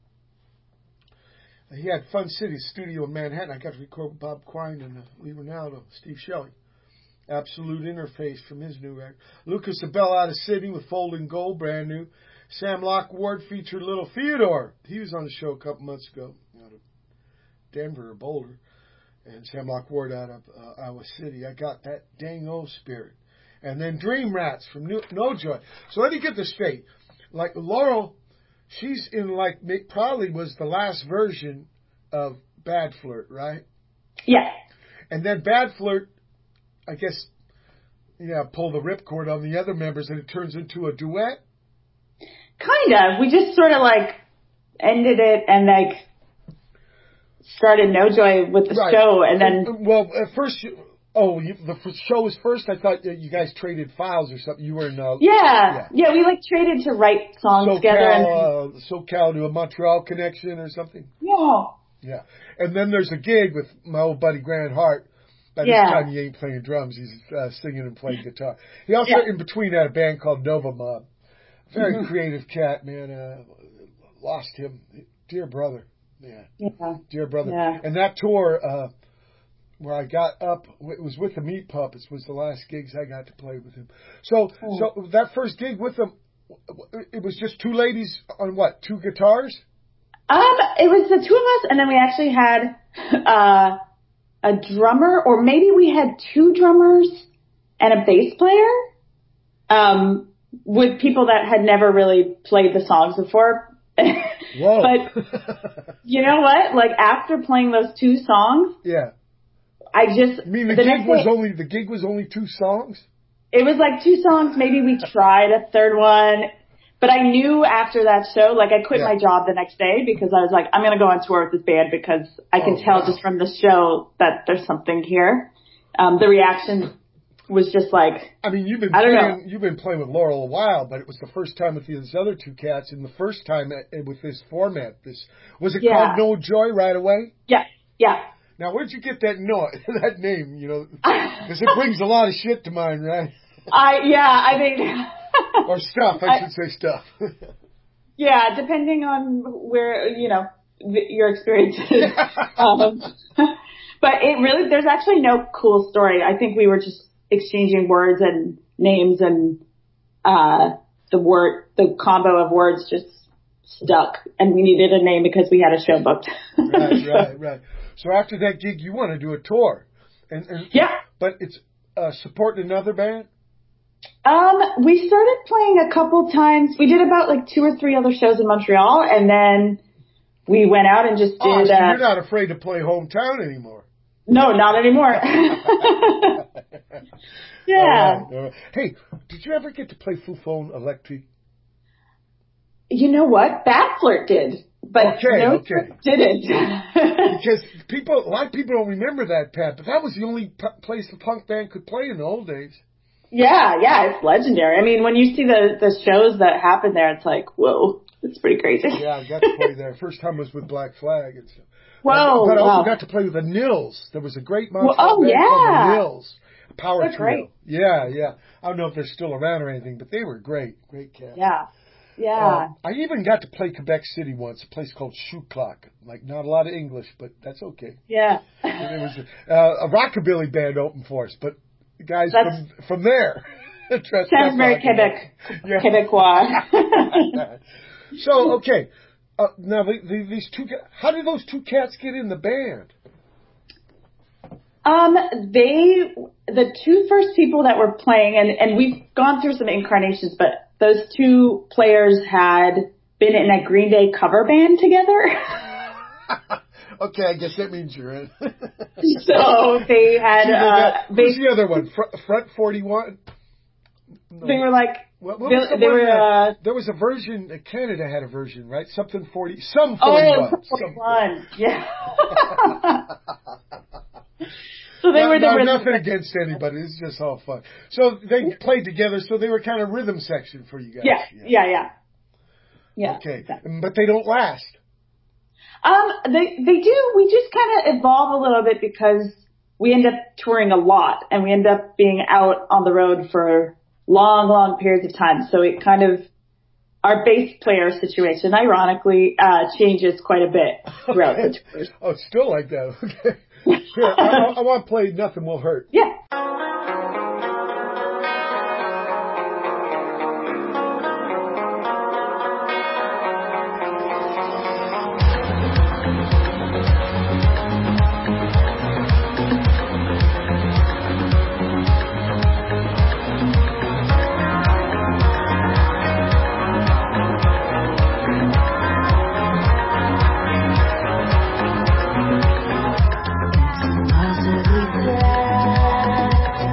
he had Fun City studio in Manhattan. I got to record with Bob Quine and uh, Lee Ronaldo, Steve Shelley. Absolute Interface from his new record. Lucas Abel out of Sydney with Folding Gold, brand new. Sam Lockwood featured Little Theodore. He was on the show a couple months ago out of Denver or Boulder. And Sam Lockwood out of uh, Iowa City. I got that dang old spirit. And then Dream Rats from New- No Joy. So let me get this straight. Like Laurel, she's in like, probably was the last version of Bad Flirt, right? Yeah. And then Bad Flirt, I guess, yeah, pull the ripcord on the other members and it turns into a duet? Kind of. We just sort of like ended it and like started No Joy with the right. show, and then and, well, at first, you, oh, you, the show was first. I thought you guys traded files or something. You were in uh, yeah, yeah, yeah. We like traded to write songs SoCal, together, and uh, SoCal to a Montreal connection or something. Yeah, yeah. And then there's a gig with my old buddy Grant Hart. By yeah. this time, he ain't playing drums. He's uh, singing and playing guitar. He also, yeah. in between, had a band called Nova Mob. Very mm-hmm. creative cat, man. Uh, lost him. Dear brother. Man. Yeah. Dear brother. Yeah. And that tour, uh, where I got up, it was with the Meat Puppets, was the last gigs I got to play with him. So, oh. so that first gig with them, it was just two ladies on what, two guitars? Um, it was the two of us, and then we actually had, uh, a drummer, or maybe we had two drummers and a bass player, um, with people that had never really played the songs before. Whoa. But you know what? Like after playing those two songs, yeah, I just you mean the, the gig was day, only the gig was only two songs. It was like two songs. Maybe we tried a third one, but I knew after that show, like I quit yeah. my job the next day because I was like, I'm gonna go on tour with this band because I can oh, tell wow. just from the show that there's something here. Um, the reaction was just like, I mean, you've been I don't playing, know. you've been playing with Laurel a while, but it was the first time with these other two cats, and the first time at, with this format. This was it yeah. called No Joy right away? Yeah, yeah. Now, where'd you get that no that name? You know, because it brings a lot of shit to mind, right? I yeah, I mean, or stuff. I, I should say stuff. Yeah, depending on where you know th- your experiences. um, but it really, there's actually no cool story. I think we were just exchanging words and names, and uh, the word, the combo of words just stuck, and we needed a name because we had a show booked. Right, so, right, right. So after that gig, you want to do a tour, and, and yeah, but it's uh, supporting another band. Um, we started playing a couple times. We did about like two or three other shows in Montreal, and then we went out and just did. Oh, so uh, you're not afraid to play hometown anymore? No, not anymore. Yeah. All right, all right. Hey, did you ever get to play Fufone Electric? You know what? Bad Flirt did, but okay, no okay. didn't. Because people, a lot of people don't remember that, Pat, but that was the only p- place the punk band could play in the old days. Yeah, yeah, it's legendary. I mean, when you see the the shows that happen there, it's like, whoa, it's pretty crazy. Yeah, I got to play there. First time was with Black Flag. And so. Whoa, But, but I also wow. got to play with the Nils. There was a great Montreal well, oh, band yeah. called the Nils. A power They're trio. Great. Yeah, yeah. I don't know if they're still around or anything, but they were great. Great cats. Yeah, yeah. Uh, I even got to play Quebec City once, a place called Shoe Clock. Like, not a lot of English, but that's okay. Yeah. And there was a, uh, a rockabilly band opened for us, but the guys That's, from from there. Sounds very Quebec, yeah. Quebecois. So, okay. Uh, now, the, the, these two, how did those two cats get in the band? Um, they, the two first people that were playing, and, and we've gone through some incarnations, but those two players had been in a Green Day cover band together. Okay, I guess that means you're in. So they had, uh, who's the other one? Front, Front forty-one? No. They were like, what, what they, was the they one were, that, uh, there was a version, Canada had a version, right? Something forty, some forty-one. forty-one. Oh, forty-one, yeah. So they no, were the no, rhythm nothing section. against anybody. It's just all fun. So they played together, so they were kind of rhythm section for you guys. Yeah, yeah, yeah. Yeah. Okay. Exactly. But they don't last. Um, they they do. We just kind of evolve a little bit because we end up touring a lot, and we end up being out on the road for long, long periods of time. So it kind of, our bass player situation, ironically, uh, changes quite a bit throughout the tours. Oh, it's still like that. Okay. Sure. I, I, I want to play Nothing Will Hurt. Yeah. Possibly cry.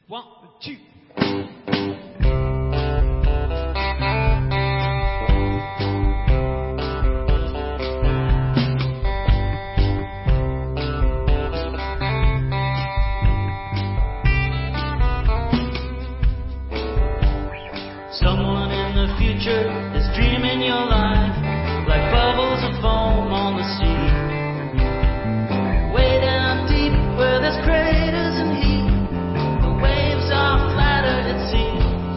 One, two. Someone in the future is dreaming your life like bubbles of foam on the sea. Way down deep where there's craters and heat, the waves are flatter at sea.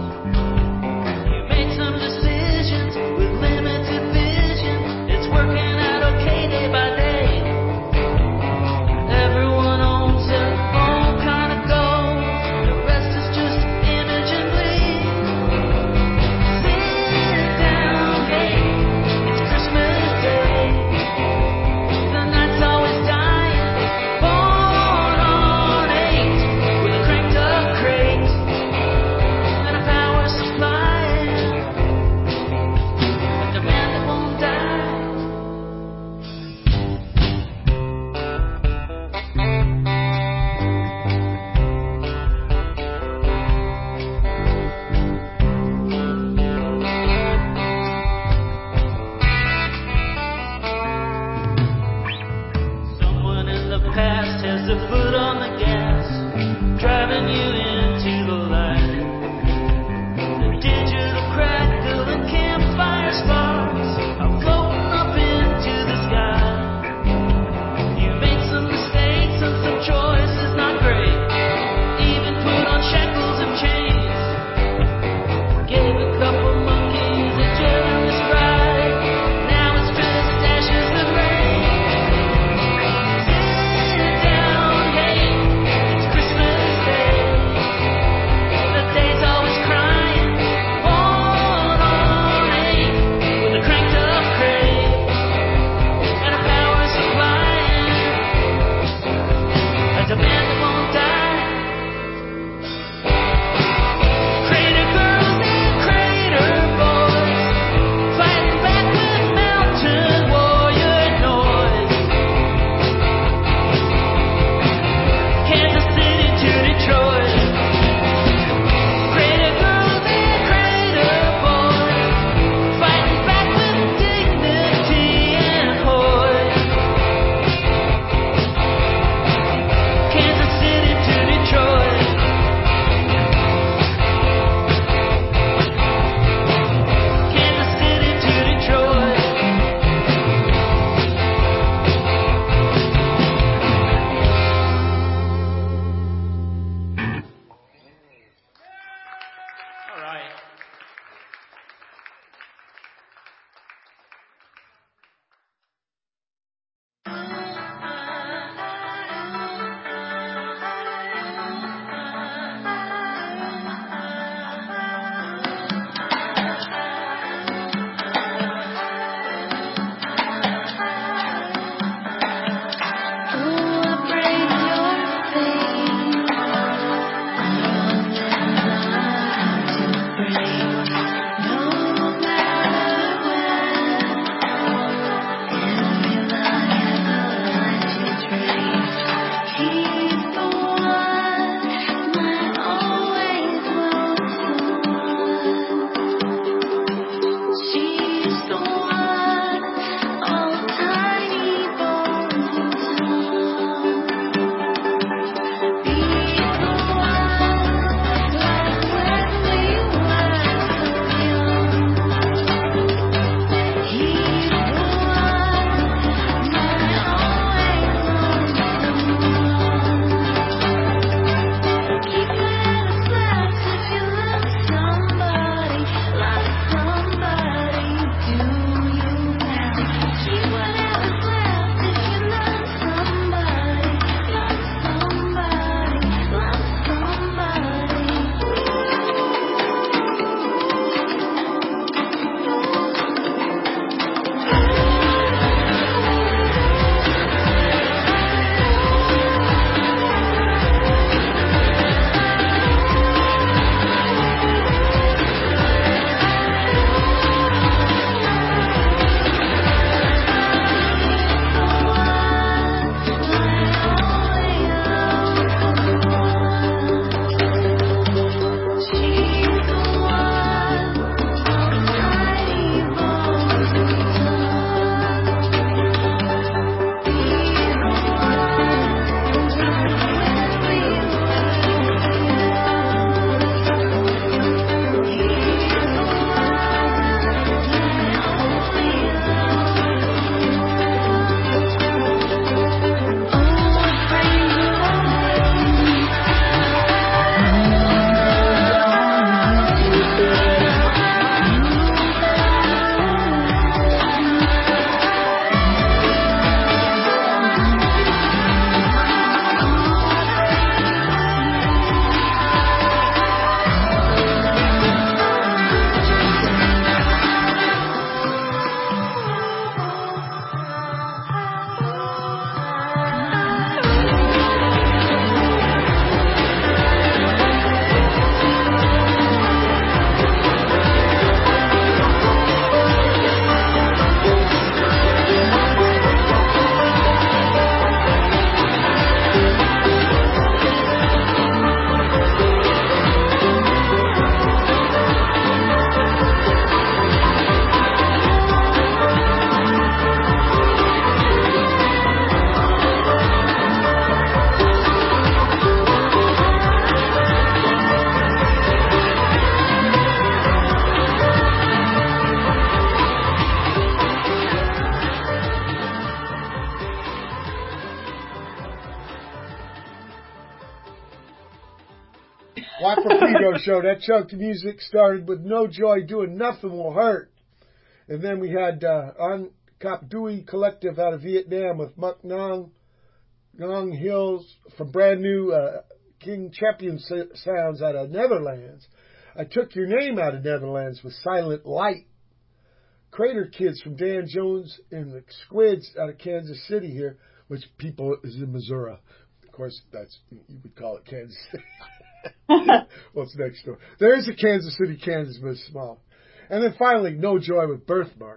Watt for Pedro show. That chunk of music started with No Joy doing Nothing Will Hurt. And then we had uh, on Kap Dui Collective out of Vietnam with Muk Nong, Nong Hills from brand new uh, King Champion Sounds out of Netherlands. I Took Your Name out of Netherlands with Silent Light. Crater Kids from Dan Jones and the Squids out of Kansas City here, which people is in Missouri. Of course, that's, you would call it Kansas City. Well, it's next door. There is a Kansas City, Kansas, but it's small. And then finally, No Joy with Birthmark.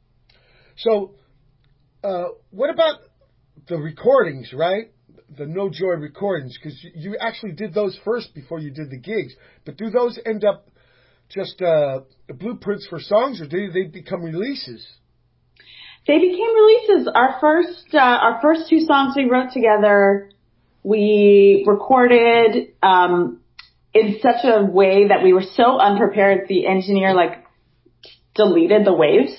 So, uh, what about the recordings, right? The No Joy recordings, because you, you actually did those first before you did the gigs. But do those end up just uh, blueprints for songs, or do they become releases? They became releases. Our first, uh, our first two songs we wrote together, we recorded um, in such a way that we were so unprepared. The engineer like deleted the waves.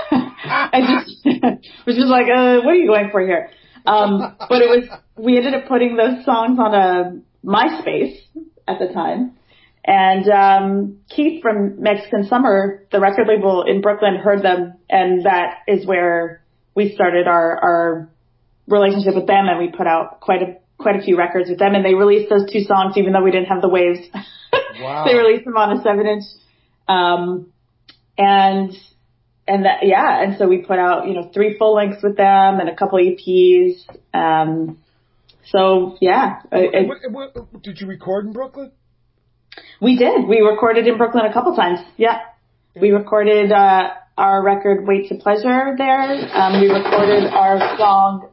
I just was just like, uh, what are you going for here? Um, but it was, we ended up putting those songs on a MySpace at the time. And, um, Keith from Mexican Summer, the record label in Brooklyn, heard them. And that is where we started our, our relationship with them. And we put out quite a, quite a few records with them. And they released those two songs, even though we didn't have the waves. Wow. They released them on a seven inch. Um, and, And that, yeah, and so we put out, you know, three full lengths with them and a couple E Ps. Um, so yeah. It, what, what, did you record in Brooklyn? We did. We recorded in Brooklyn a couple times. Yeah. We recorded, uh, our record Wait to Pleasure there. Um, we recorded our song,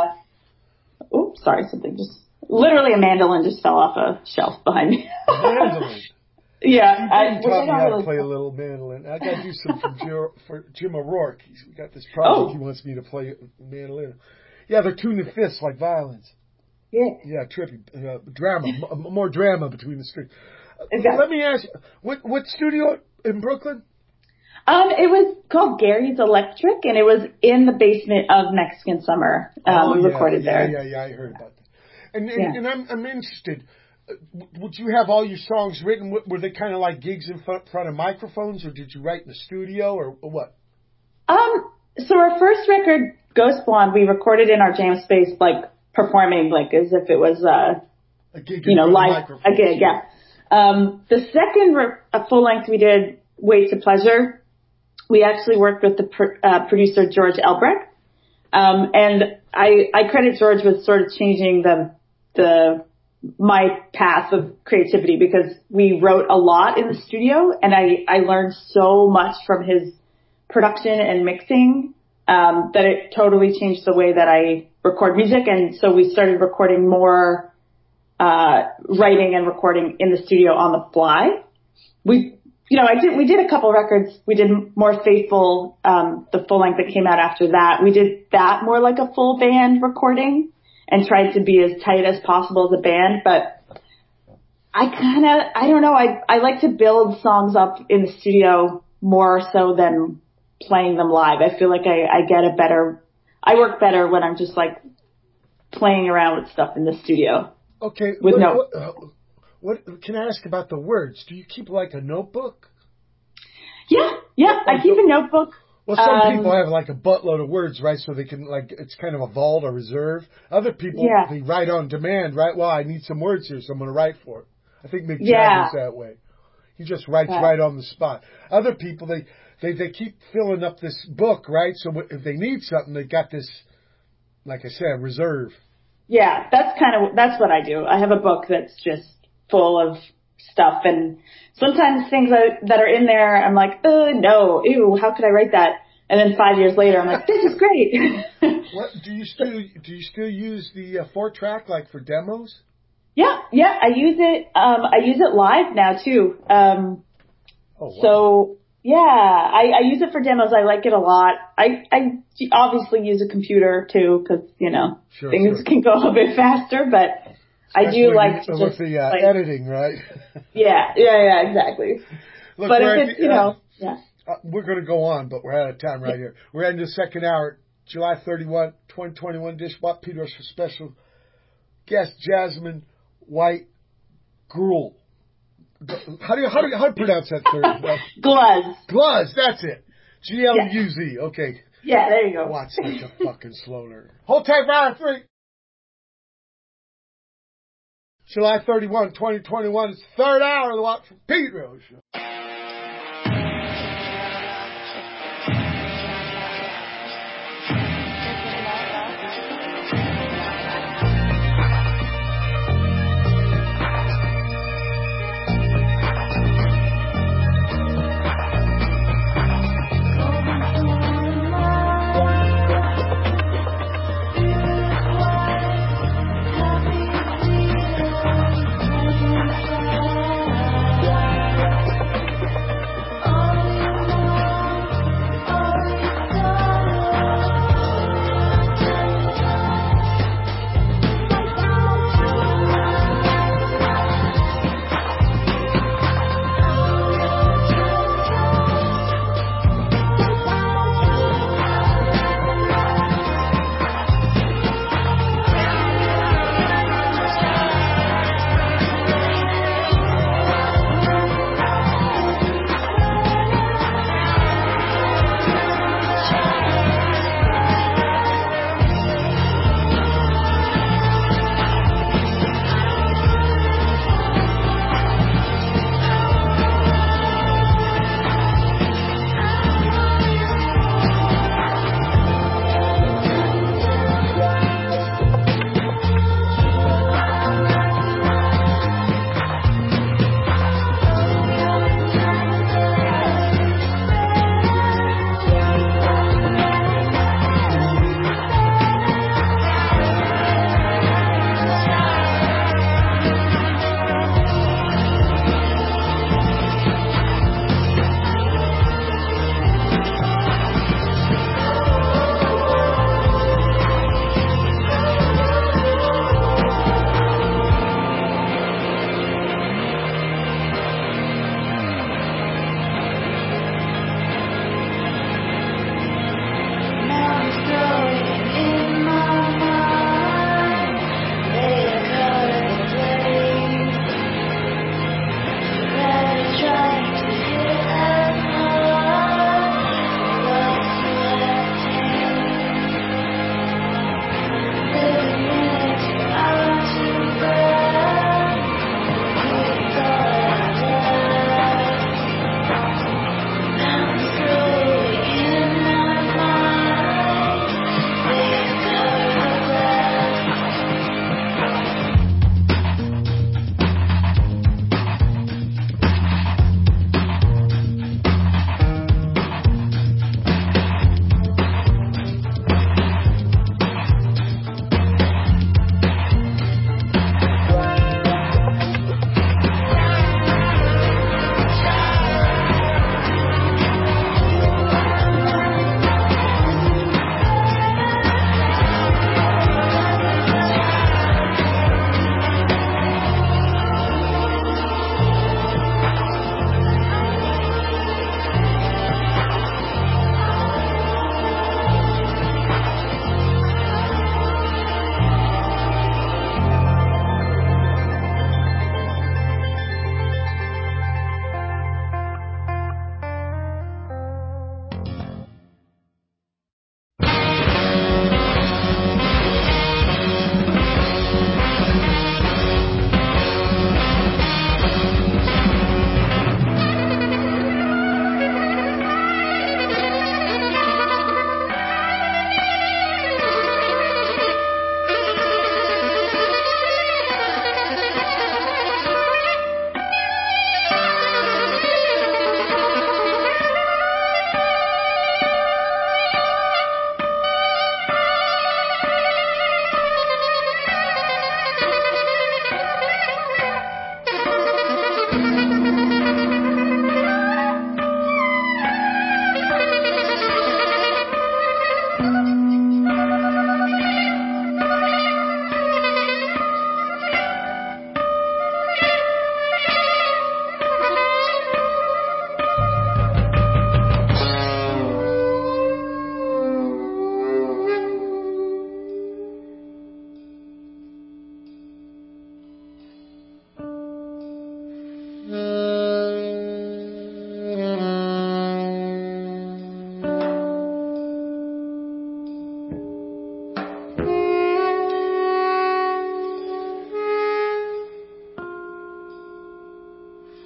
uh, oops, sorry, something just, literally a mandolin just fell off a shelf behind me. Mandolin? Yeah, I taught me how really to play a little mandolin. I got to do some for Jim, for Jim O'Rourke. He's got this project. Oh. He wants me to play mandolin. Yeah, they're tuned to fifths like violins. Yeah. Yeah, trippy uh, drama, m- more drama between the strings. Exactly. Let me ask you, what what studio in Brooklyn? Um, it was called Gary's Electric, and it was in the basement of Mexican Summer. Um, oh, we yeah, recorded yeah, there. Yeah, yeah, I heard about that. And and, Yeah. and I'm I'm interested. Would you have all your songs written? Were they kind of like gigs in front, front of microphones, or did you write in the studio, or, or what? Um, so our first record, Ghost Blonde, we recorded in our jam space, like performing, like as if it was uh, a gig, you know, live, a gig, yeah. Um, the second re- a full length we did, Wait to Pleasure, we actually worked with the pr- uh, producer George Elbrecht, um, and I I credit George with sort of changing the the my path of creativity, because we wrote a lot in the studio, and I, I learned so much from his production and mixing, um, that it totally changed the way that I record music. And so we started recording more, uh, writing and recording in the studio on the fly. We, you know, I did, we did a couple records. We did More Faithful, um, the full length that came out after that. We did that more like a full band recording, and tried to be as tight as possible as a band. But I kind of, I don't know, I, I like to build songs up in the studio more so than playing them live. I feel like I, I get a better, I work better when I'm just like playing around with stuff in the studio. Okay. With what, no. what, uh, what, can I ask about the words? Do you keep like a notebook? Yeah, yeah, I keep a notebook. Well, some um, people have like a buttload of words, right? So they can like, it's kind of a vault or reserve. Other people, yeah. they write on demand, right? Well, I need some words here, so I'm going to write for it. I think Mick yeah. Jagger's that way. He just writes yeah. right on the spot. Other people, they, they, they keep filling up this book, right? So if they need something, they got this, like I said, reserve. Yeah, that's kind of, that's what I do. I have a book that's just full of stuff, and sometimes things that, that are in there, I'm like, uh, no, ew, how could I write that? And then five years later, I'm like, this is great. What do you still do? You still use the uh, four track like for demos? Yeah, yeah, I use it. Um, I use it live now too. Um, oh, wow. So yeah, I, I use it for demos. I like it a lot. I, I obviously use a computer too, because you know sure, things sure. can go a bit faster, but. Especially I do like to with just, the uh, like, editing, right? yeah, yeah, yeah, exactly. Look, but if it's, the, you uh, know, yeah. Uh, we're going to go on, but we're out of time right here. We're ending the second hour, July thirty-first, twenty twenty-one, Dish Watt Peters for special guest Jasmine White Gruhl. How do you how do you, how do you pronounce that third? Uh, Gluz. Gluz, that's it. G L U Z. Okay. Yeah, there you go. Watch such a fucking slow learner. Hold tight, round three. July thirty-first, twenty twenty-one. It's the third hour of the Watt from Pedro show.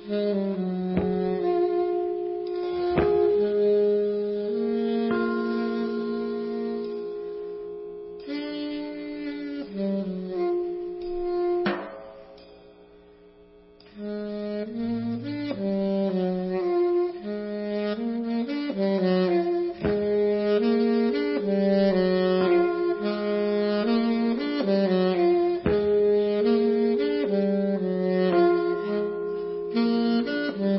Mm-hmm.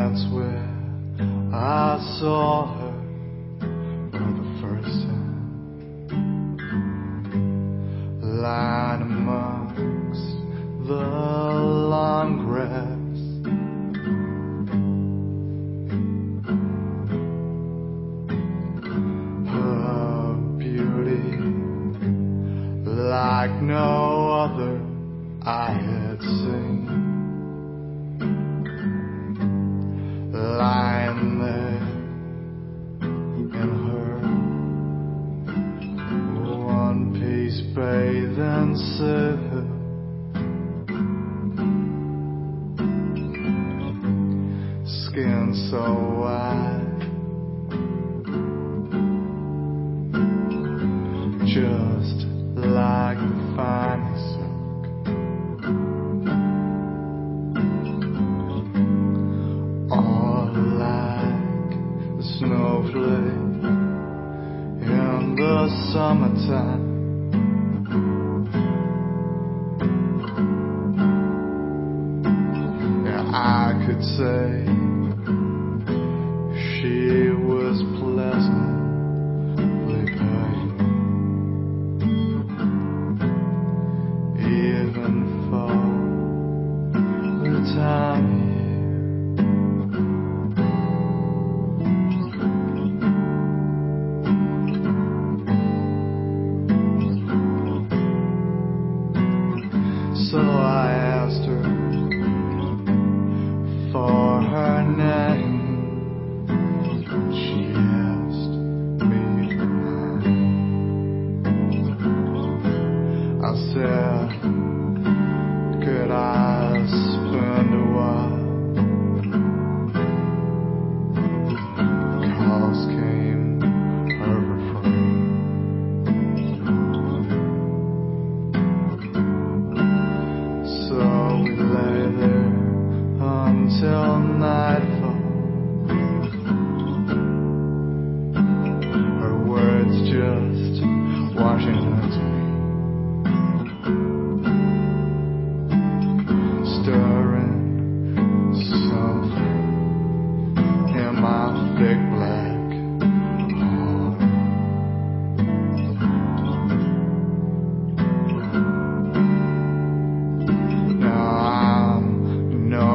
that's where I saw her for the first time, lying amongst the long grass. Like no other I had seen, lying there in her one-piece bathing suit, skin so white, just like the finest silk, or like the snowflake in the summertime. Yeah, I could say she was pleasantly paid, even for the time here. So I asked her for her name. She asked me for mine. I said, could I spend a while? Calls came her refrain. So we lay there until nightfall. Her words just washing into me, stirring something in my thick black heart. Now I'm no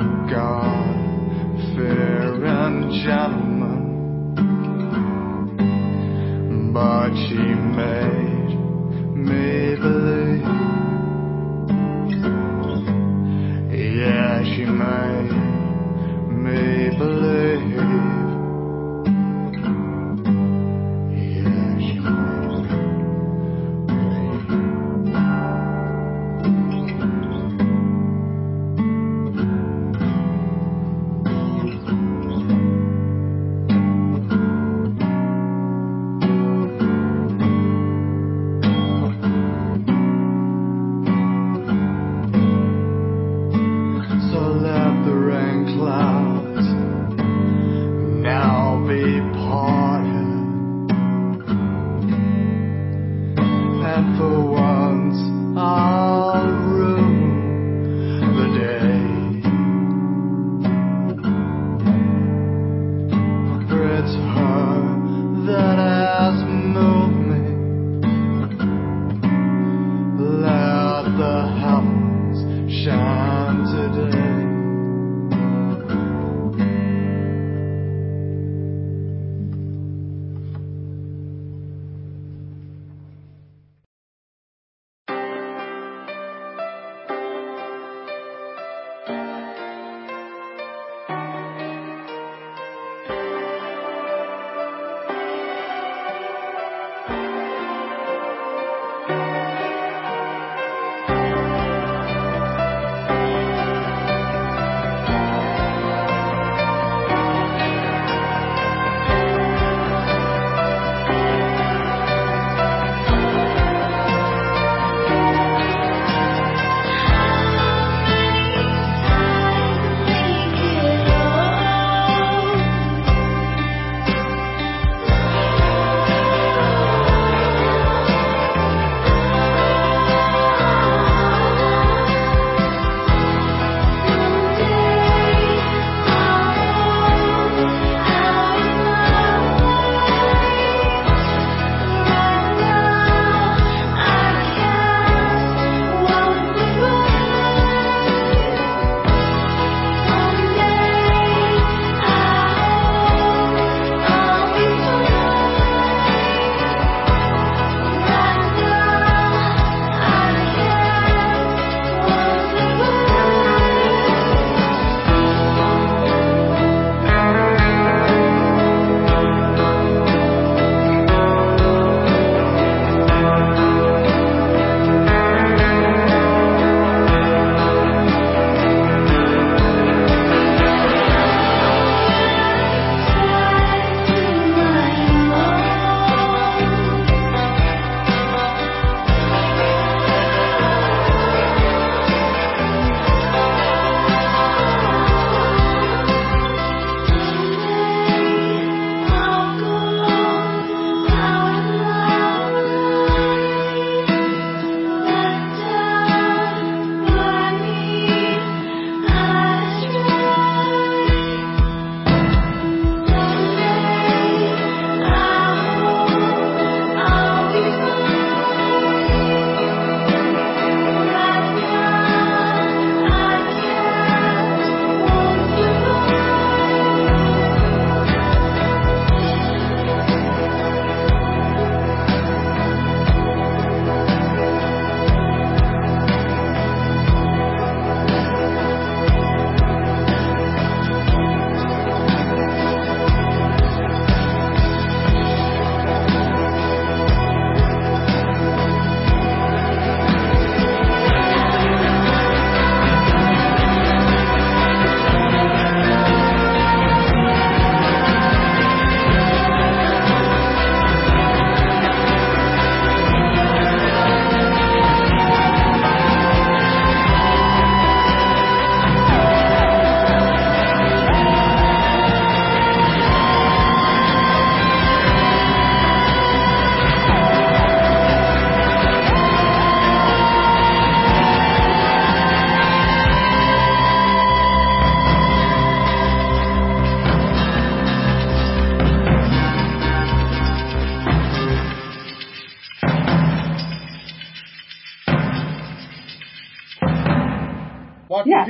God-fearing gentleman, but she made me believe. Yeah, she made me believe. Yeah, she made me believe.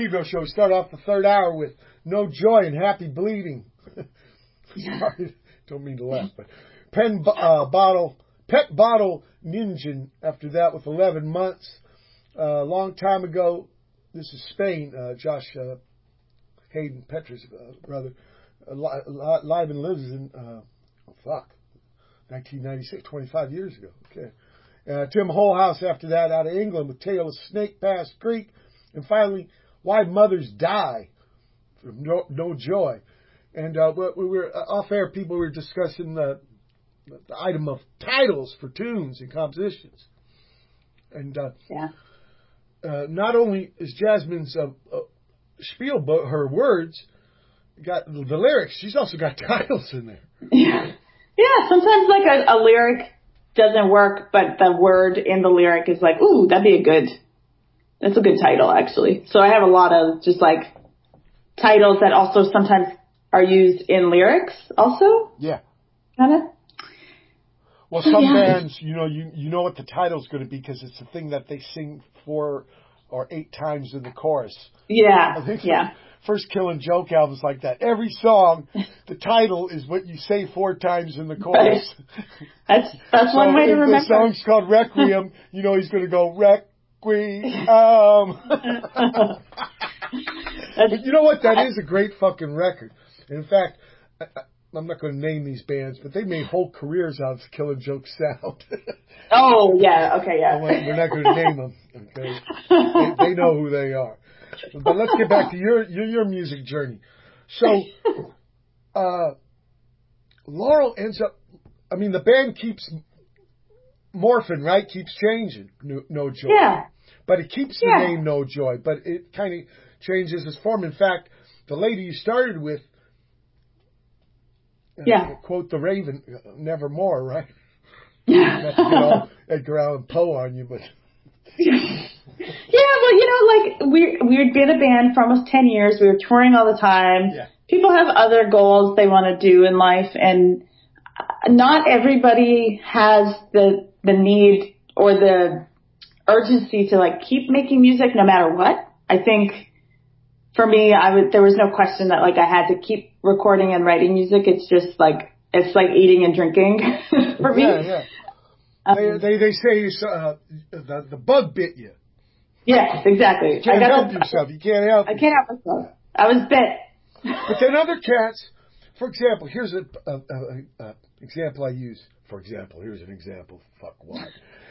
Pedro Show. Start off the third hour with No Joy and Happy Bleeding. Sorry, don't mean to laugh, but pen uh, bottle, pet bottle ninja. After that, with eleven months, a uh, long time ago. This is Spain. Uh, Josh uh, Hayden Petra's uh, brother, uh, li- li- live and lives in uh, oh, fuck, nineteen ninety-six, twenty-five years ago. Okay, uh, Tim Holhouse. After that, out of England with Tale of Snake Pass Creek, and finally, Why Mothers Die. From No, no Joy. And uh, we were uh, off-air. People were discussing the, the item of titles for tunes and compositions. And uh, yeah, uh, not only is Jasmine's uh, uh, spiel, but her words got the, the lyrics. She's also got titles in there. Yeah, yeah. Sometimes like a, a lyric doesn't work, but the word in the lyric is like, ooh, that'd be a good. That's a good title, actually. So I have a lot of just like titles that also sometimes are used in lyrics also. Yeah. Kind of. Well, some yeah. bands, you know, you you know what the title's going to be because it's the thing that they sing four or eight times in the chorus. Yeah. I think yeah. First Killing Joke albums like that. Every song, the title is what you say four times in the chorus. Right. That's that's so one way to if remember. the song's called Requiem, you know he's going to go Requiem. But you know what? That is a great fucking record. In fact, I, I'm not going to name these bands, but they made whole careers out of Killing Joke sound. Oh, yeah. Okay, yeah. We're not going to name them. Okay, they, they know who they are. But let's get back to your your, your music journey. So, uh, Laurel ends up. I mean, the band keeps morphing, right? Keeps changing. No, no Joy. Yeah. But it keeps the yeah. name No Joy. But it kind of changes its form. In fact, the lady you started with. Uh, yeah. Quote the Raven, nevermore, right? Yeah. Not to get all Edgar Allan Poe on you, but. Yeah, well, you know, like we we had been a band for almost ten years. We were touring all the time. Yeah. People have other goals they want to do in life, and not everybody has the the need or the urgency to like keep making music no matter what. I think for me, I would there was no question that like I had to keep recording and writing music. It's just like it's like eating and drinking for me. Yeah, yeah. Um, they, they they say uh, the the bug bit you. Yes, exactly. You can't I got help the, yourself. You can't help. I can't help myself. I was bit. But then other cats, for example, here's an a, a, a example I use. For example, here's an example. Fuck what?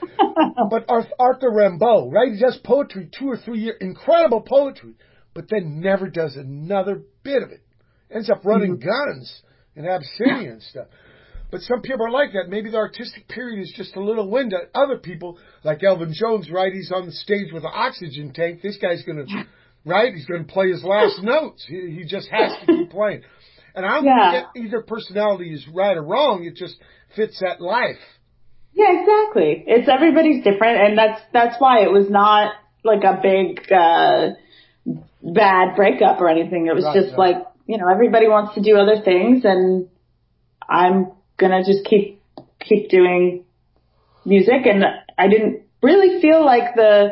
But Arthur Rimbaud, right? He does poetry two or three years, incredible poetry, but then never does another bit of it. Ends up running mm-hmm. guns and Abyssinia and stuff. But some people are like that. Maybe the artistic period is just a little window. Other people, like Elvin Jones, right? He's on the stage with an oxygen tank. This guy's going to, right? He's going to play his last notes. He, he just has to keep playing. And I don't yeah. think that either personality is right or wrong. It just fits that life. Yeah, exactly. It's everybody's different, and that's that's why it was not like a big uh, bad breakup or anything. It was right, just right. like, you know, everybody wants to do other things, and I'm gonna just keep keep doing music. And I didn't really feel like the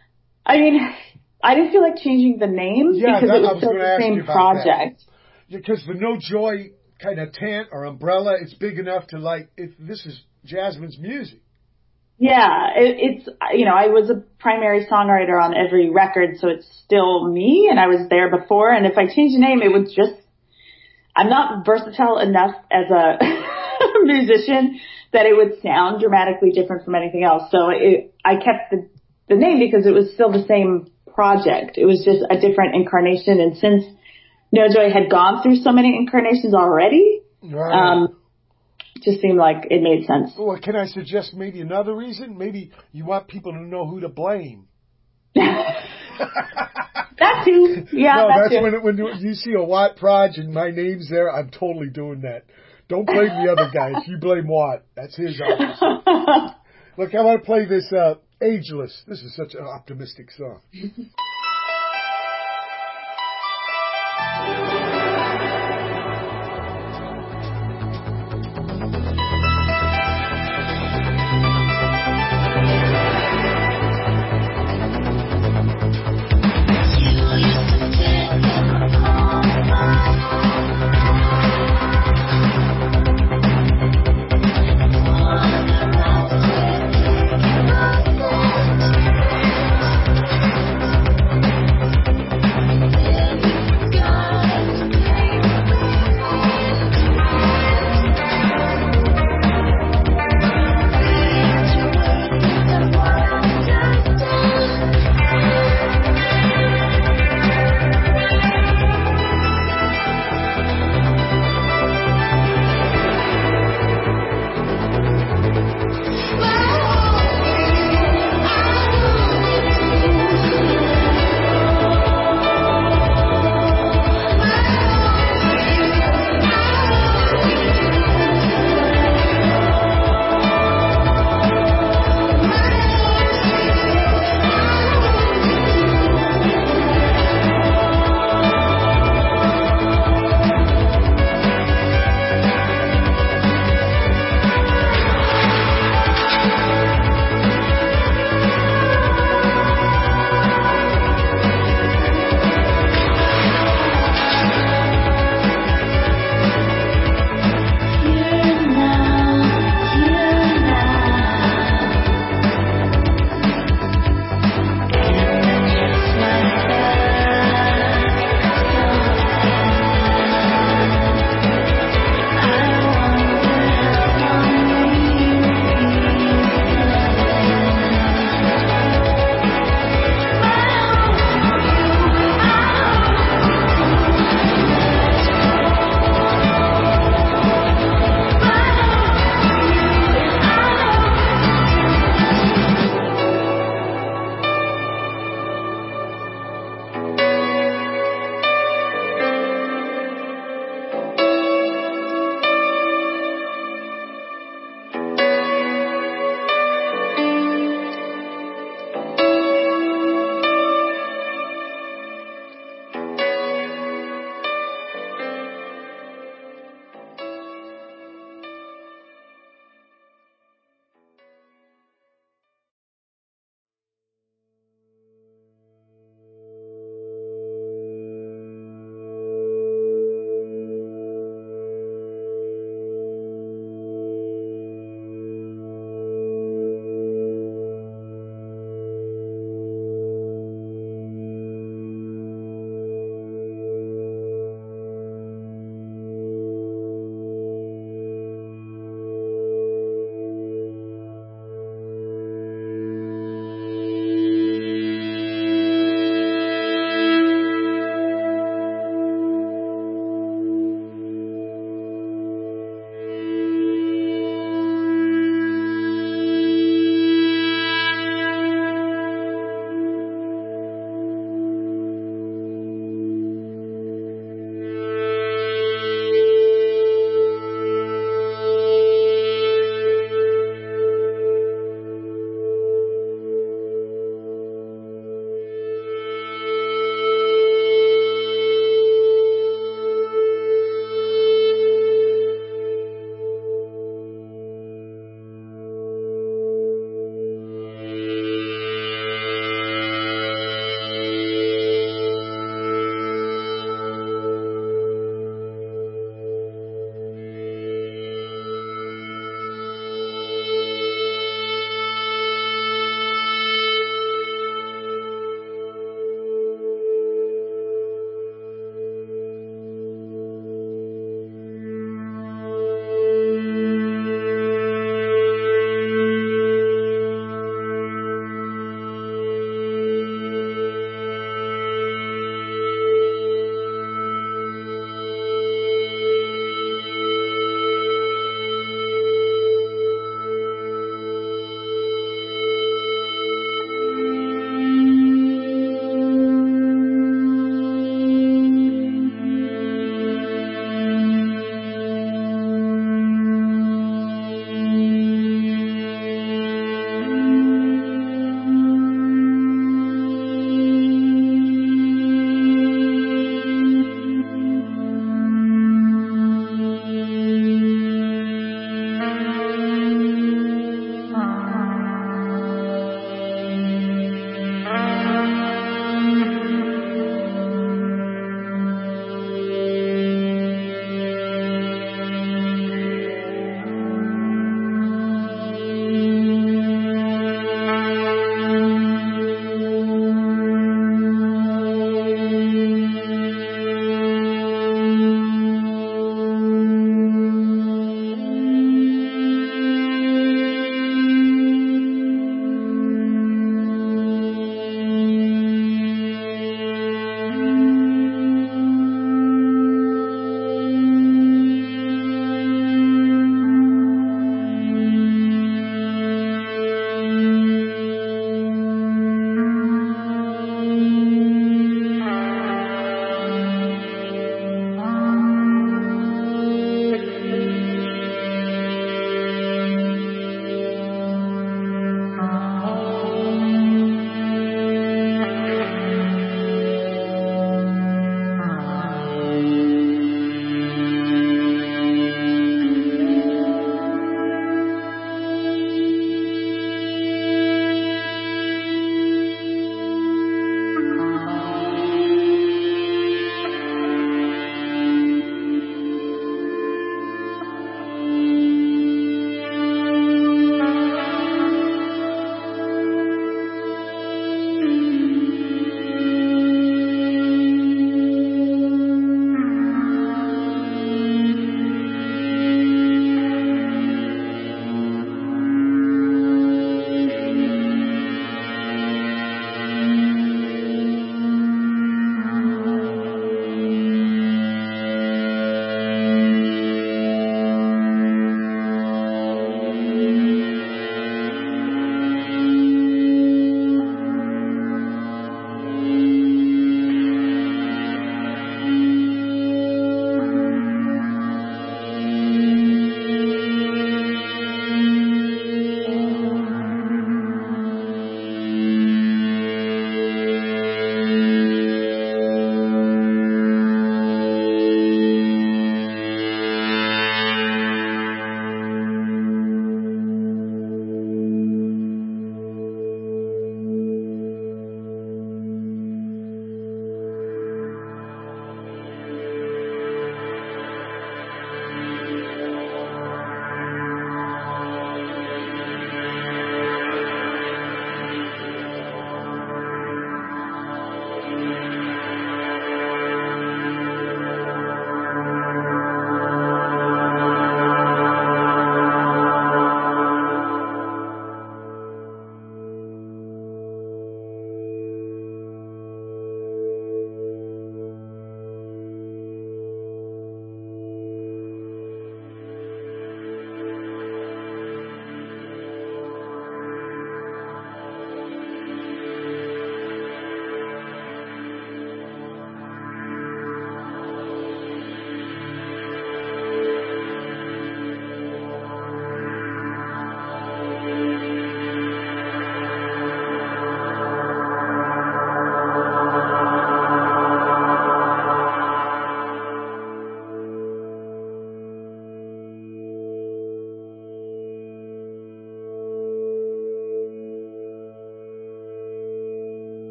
I mean I didn't feel like changing the name yeah, because that, it was still the same project. Because yeah, the No Joy kind of tent or umbrella, it's big enough to like if this is Jasmine's music. Yeah, it, it's you know, I was a primary songwriter on every record, so it's still me, and I was there before, and if I change the name it would just I'm not versatile enough as a musician that it would sound dramatically different from anything else. So it, I kept the, the name because it was still the same project. It was just a different incarnation. And since No Joy had gone through so many incarnations already, right. um, it just seemed like it made sense. Well, can I suggest maybe another reason? Maybe you want people to know who to blame. That too. Yeah, no, that that's too. when it, when you see a Watt Proj and my name's there, I'm totally doing that. Don't blame the other guys. You blame Watt. That's his office. Look, I want to play this uh, Ageless. This is such an optimistic song. You used to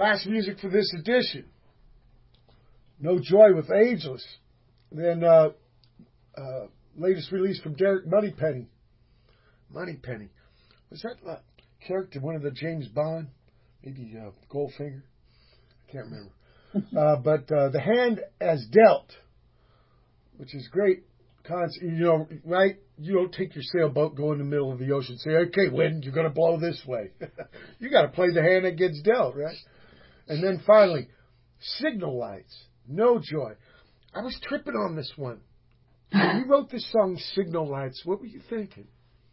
Last music for this edition. No Joy with Ageless. Then uh, uh, latest release from Derek Moneypenny. Moneypenny. Was that uh, character one of the James Bond? Maybe uh, Goldfinger? I can't remember. uh, but uh, The Hand as Dealt, which is great. Concept, you know, right? You don't take your sailboat, go in the middle of the ocean, say, okay, wind, you're going to blow this way. You got to play the hand that gets dealt, right? And then finally, Signal Lights, No Joy. I was tripping on this one. When you wrote this song, Signal Lights, what were you thinking?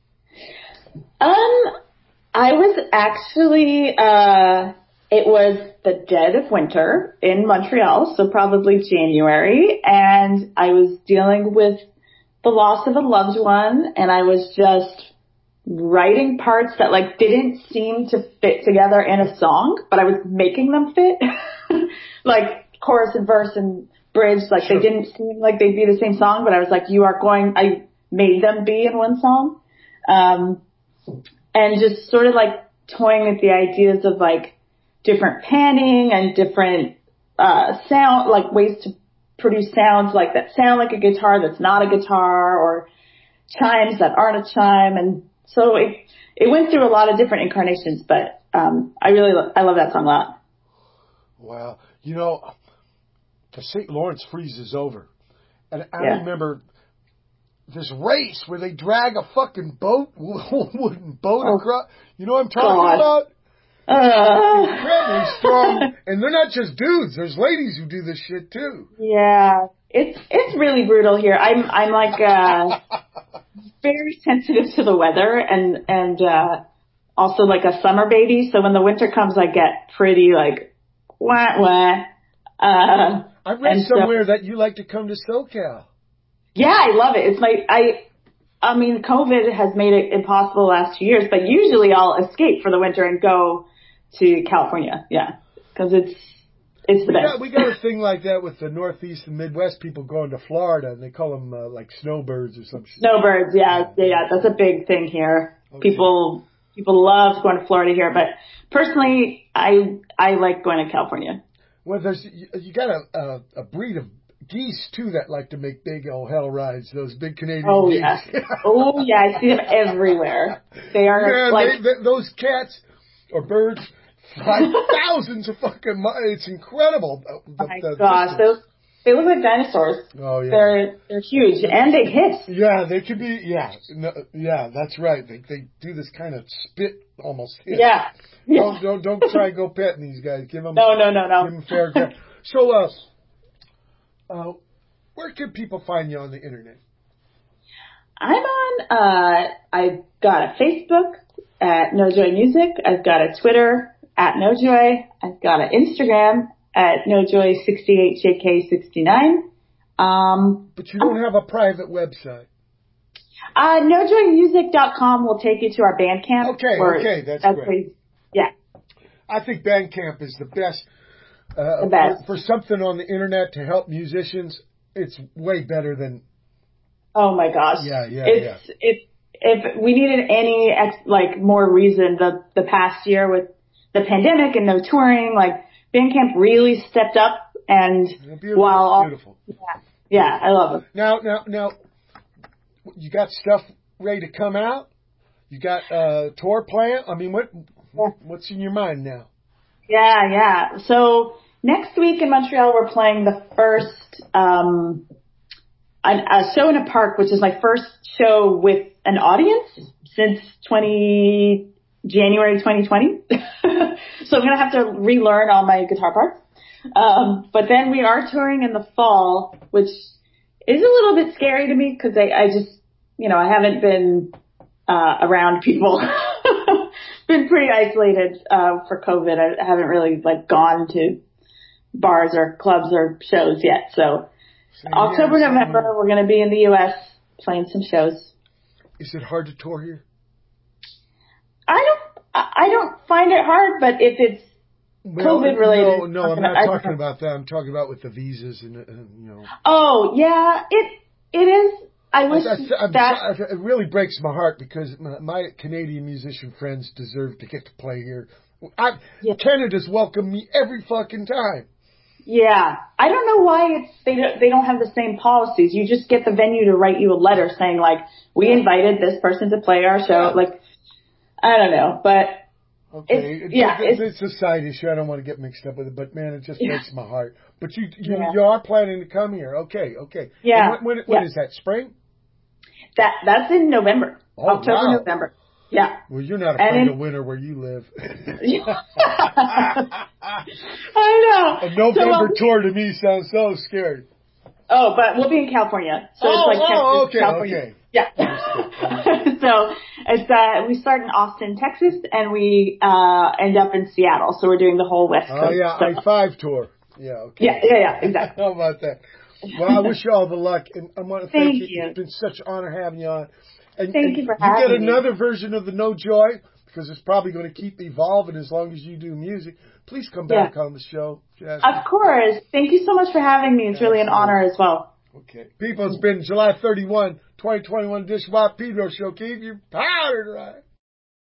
Um, I was actually, uh, it was the dead of winter in Montreal, so probably January, and I was dealing with the loss of a loved one, and I was just writing parts that like didn't seem to fit together in a song, but I was making them fit, like chorus and verse and bridge, like sure. They didn't seem like they'd be the same song, but I was like, you are going, I made them be in one song, um, and just sort of like toying with the ideas of like different panning and different uh sound, like ways to produce sounds like that sound like a guitar that's not a guitar, or chimes that aren't a chime. And so it it went through a lot of different incarnations, but um I really lo- I love that song a lot. Wow. You know, the Saint Lawrence freeze is over. And I yeah. remember this race where they drag a fucking boat, wooden boat oh, across. You know what I'm talking God. about? Uh, Incredibly strong, and they're not just dudes. There's ladies who do this shit too. Yeah, it's it's really brutal here. I'm I'm like uh, very sensitive to the weather, and and uh, also like a summer baby. So when the winter comes, I get pretty like wah wah. Uh, I read somewhere so, that you like to come to SoCal. Yeah, I love it. It's my I. I mean, COVID has made it impossible the last two years, but usually I'll escape for the winter and go to California. Yeah, because it's it's the we best. Got, we got a thing like that with the Northeast and Midwest people going to Florida, and they call them uh, like snowbirds or something. Snowbirds, yeah, yeah, yeah. That's a big thing here. Okay. People people love going to Florida here, but personally, I I like going to California. Well, there's you, you got a, a a breed of geese too that like to make big old hell rides. Those big Canadian oh, geese. Yeah. oh yeah, I see them everywhere. They are yeah, like they, they, those cats or birds fly thousands of fucking miles. It's incredible. The, oh my the gosh, those they look like dinosaurs. Oh yeah, they're they're huge and they hiss. Yeah, they could be. Yeah, no, yeah, that's right. They they do this kind of spit almost hiss. Yeah. yeah. Don't don't don't try and go petting these guys. Give them no no no no. Give them fair game. So uh. Uh, where can people find you on the internet? I'm on, uh, I've got a Facebook at No Joy Music. I've got a Twitter at No Joy. I've got an Instagram at No Joy sixty-eight J K sixty-nine. Um, but you don't have a private website. Uh, no joy music dot com will take you to our Bandcamp. Okay, okay, that's, that's great. Where, yeah. I think Bandcamp is the best. Uh, the best. For, for something on the internet to help musicians, it's way better than. Oh my gosh! Yeah, yeah, it's, yeah. If if we needed any ex, like more reason, the the past year with the pandemic and no touring, like Bandcamp really stepped up, and beautiful, while all, beautiful. Yeah, yeah, I love it. Now, now, now, you got stuff ready to come out. You got uh, tour plan. I mean, what yeah. what's in your mind now? Yeah, yeah. So next week in Montreal, we're playing the first um, a, a show in a park, which is my first show with an audience since twenty January twenty twenty. So I'm gonna have to relearn all my guitar parts. Um, but then we are touring in the fall, which is a little bit scary to me because I, I just, you know, I haven't been uh, around people. Been pretty isolated uh, for COVID. I haven't really like gone to bars or clubs or shows yet. So Same October, here, November, we're going to be in the U S playing some shows. Is it hard to tour here? I don't. I don't find it hard, but if it's well, COVID related, no, no, I'm, I'm not I, talking I, about that. I'm talking about with the visas and, and you know. Oh yeah, it it is I wish I, I, I'm that so- it really breaks my heart because my, my Canadian musician friends deserve to get to play here. I, Yeah. Canada's welcomed me every fucking time. Yeah, I don't know why it's they don't, they don't have the same policies. You just get the venue to write you a letter saying like, we invited this person to play our show. Yeah. Like, I don't know, but Okay, It's- it's, yeah, it's, it's- it's a side issue. I don't want to get mixed up with it, but man, it just Yeah. breaks my heart. But you you, Yeah. you are planning to come here. Okay, okay. Yeah, And when when, when yeah. is that? Spring? that that's in November, Oh, October, wow. November. Yeah. Well, you're not And afraid in- of winter where you live. I know. A November So, um, tour to me sounds so scary. Oh, but we'll be in California, so Oh, it's like oh, Texas, okay, California. okay. Yeah. So it's uh, we start in Austin, Texas, and we uh, end up in Seattle. So we're doing the whole West Coast. Oh, yeah, so. I five tour. Yeah, okay. Yeah, yeah, yeah, exactly. How about that? Well, I wish you all the luck, and I want to thank, Thank you. you. It's been such an honor having you on. And, Thank and you for You get having me. another version of the No Joy, because it's probably going to keep evolving as long as you do music. Please come back Yeah. on the show, Jasmine. Of course. Thank you so much for having me. It's really an Absolutely. honor as well. Okay. People, it's been July thirty-first, twenty twenty-one Dishwap Pedro Show. Keep your powder dry.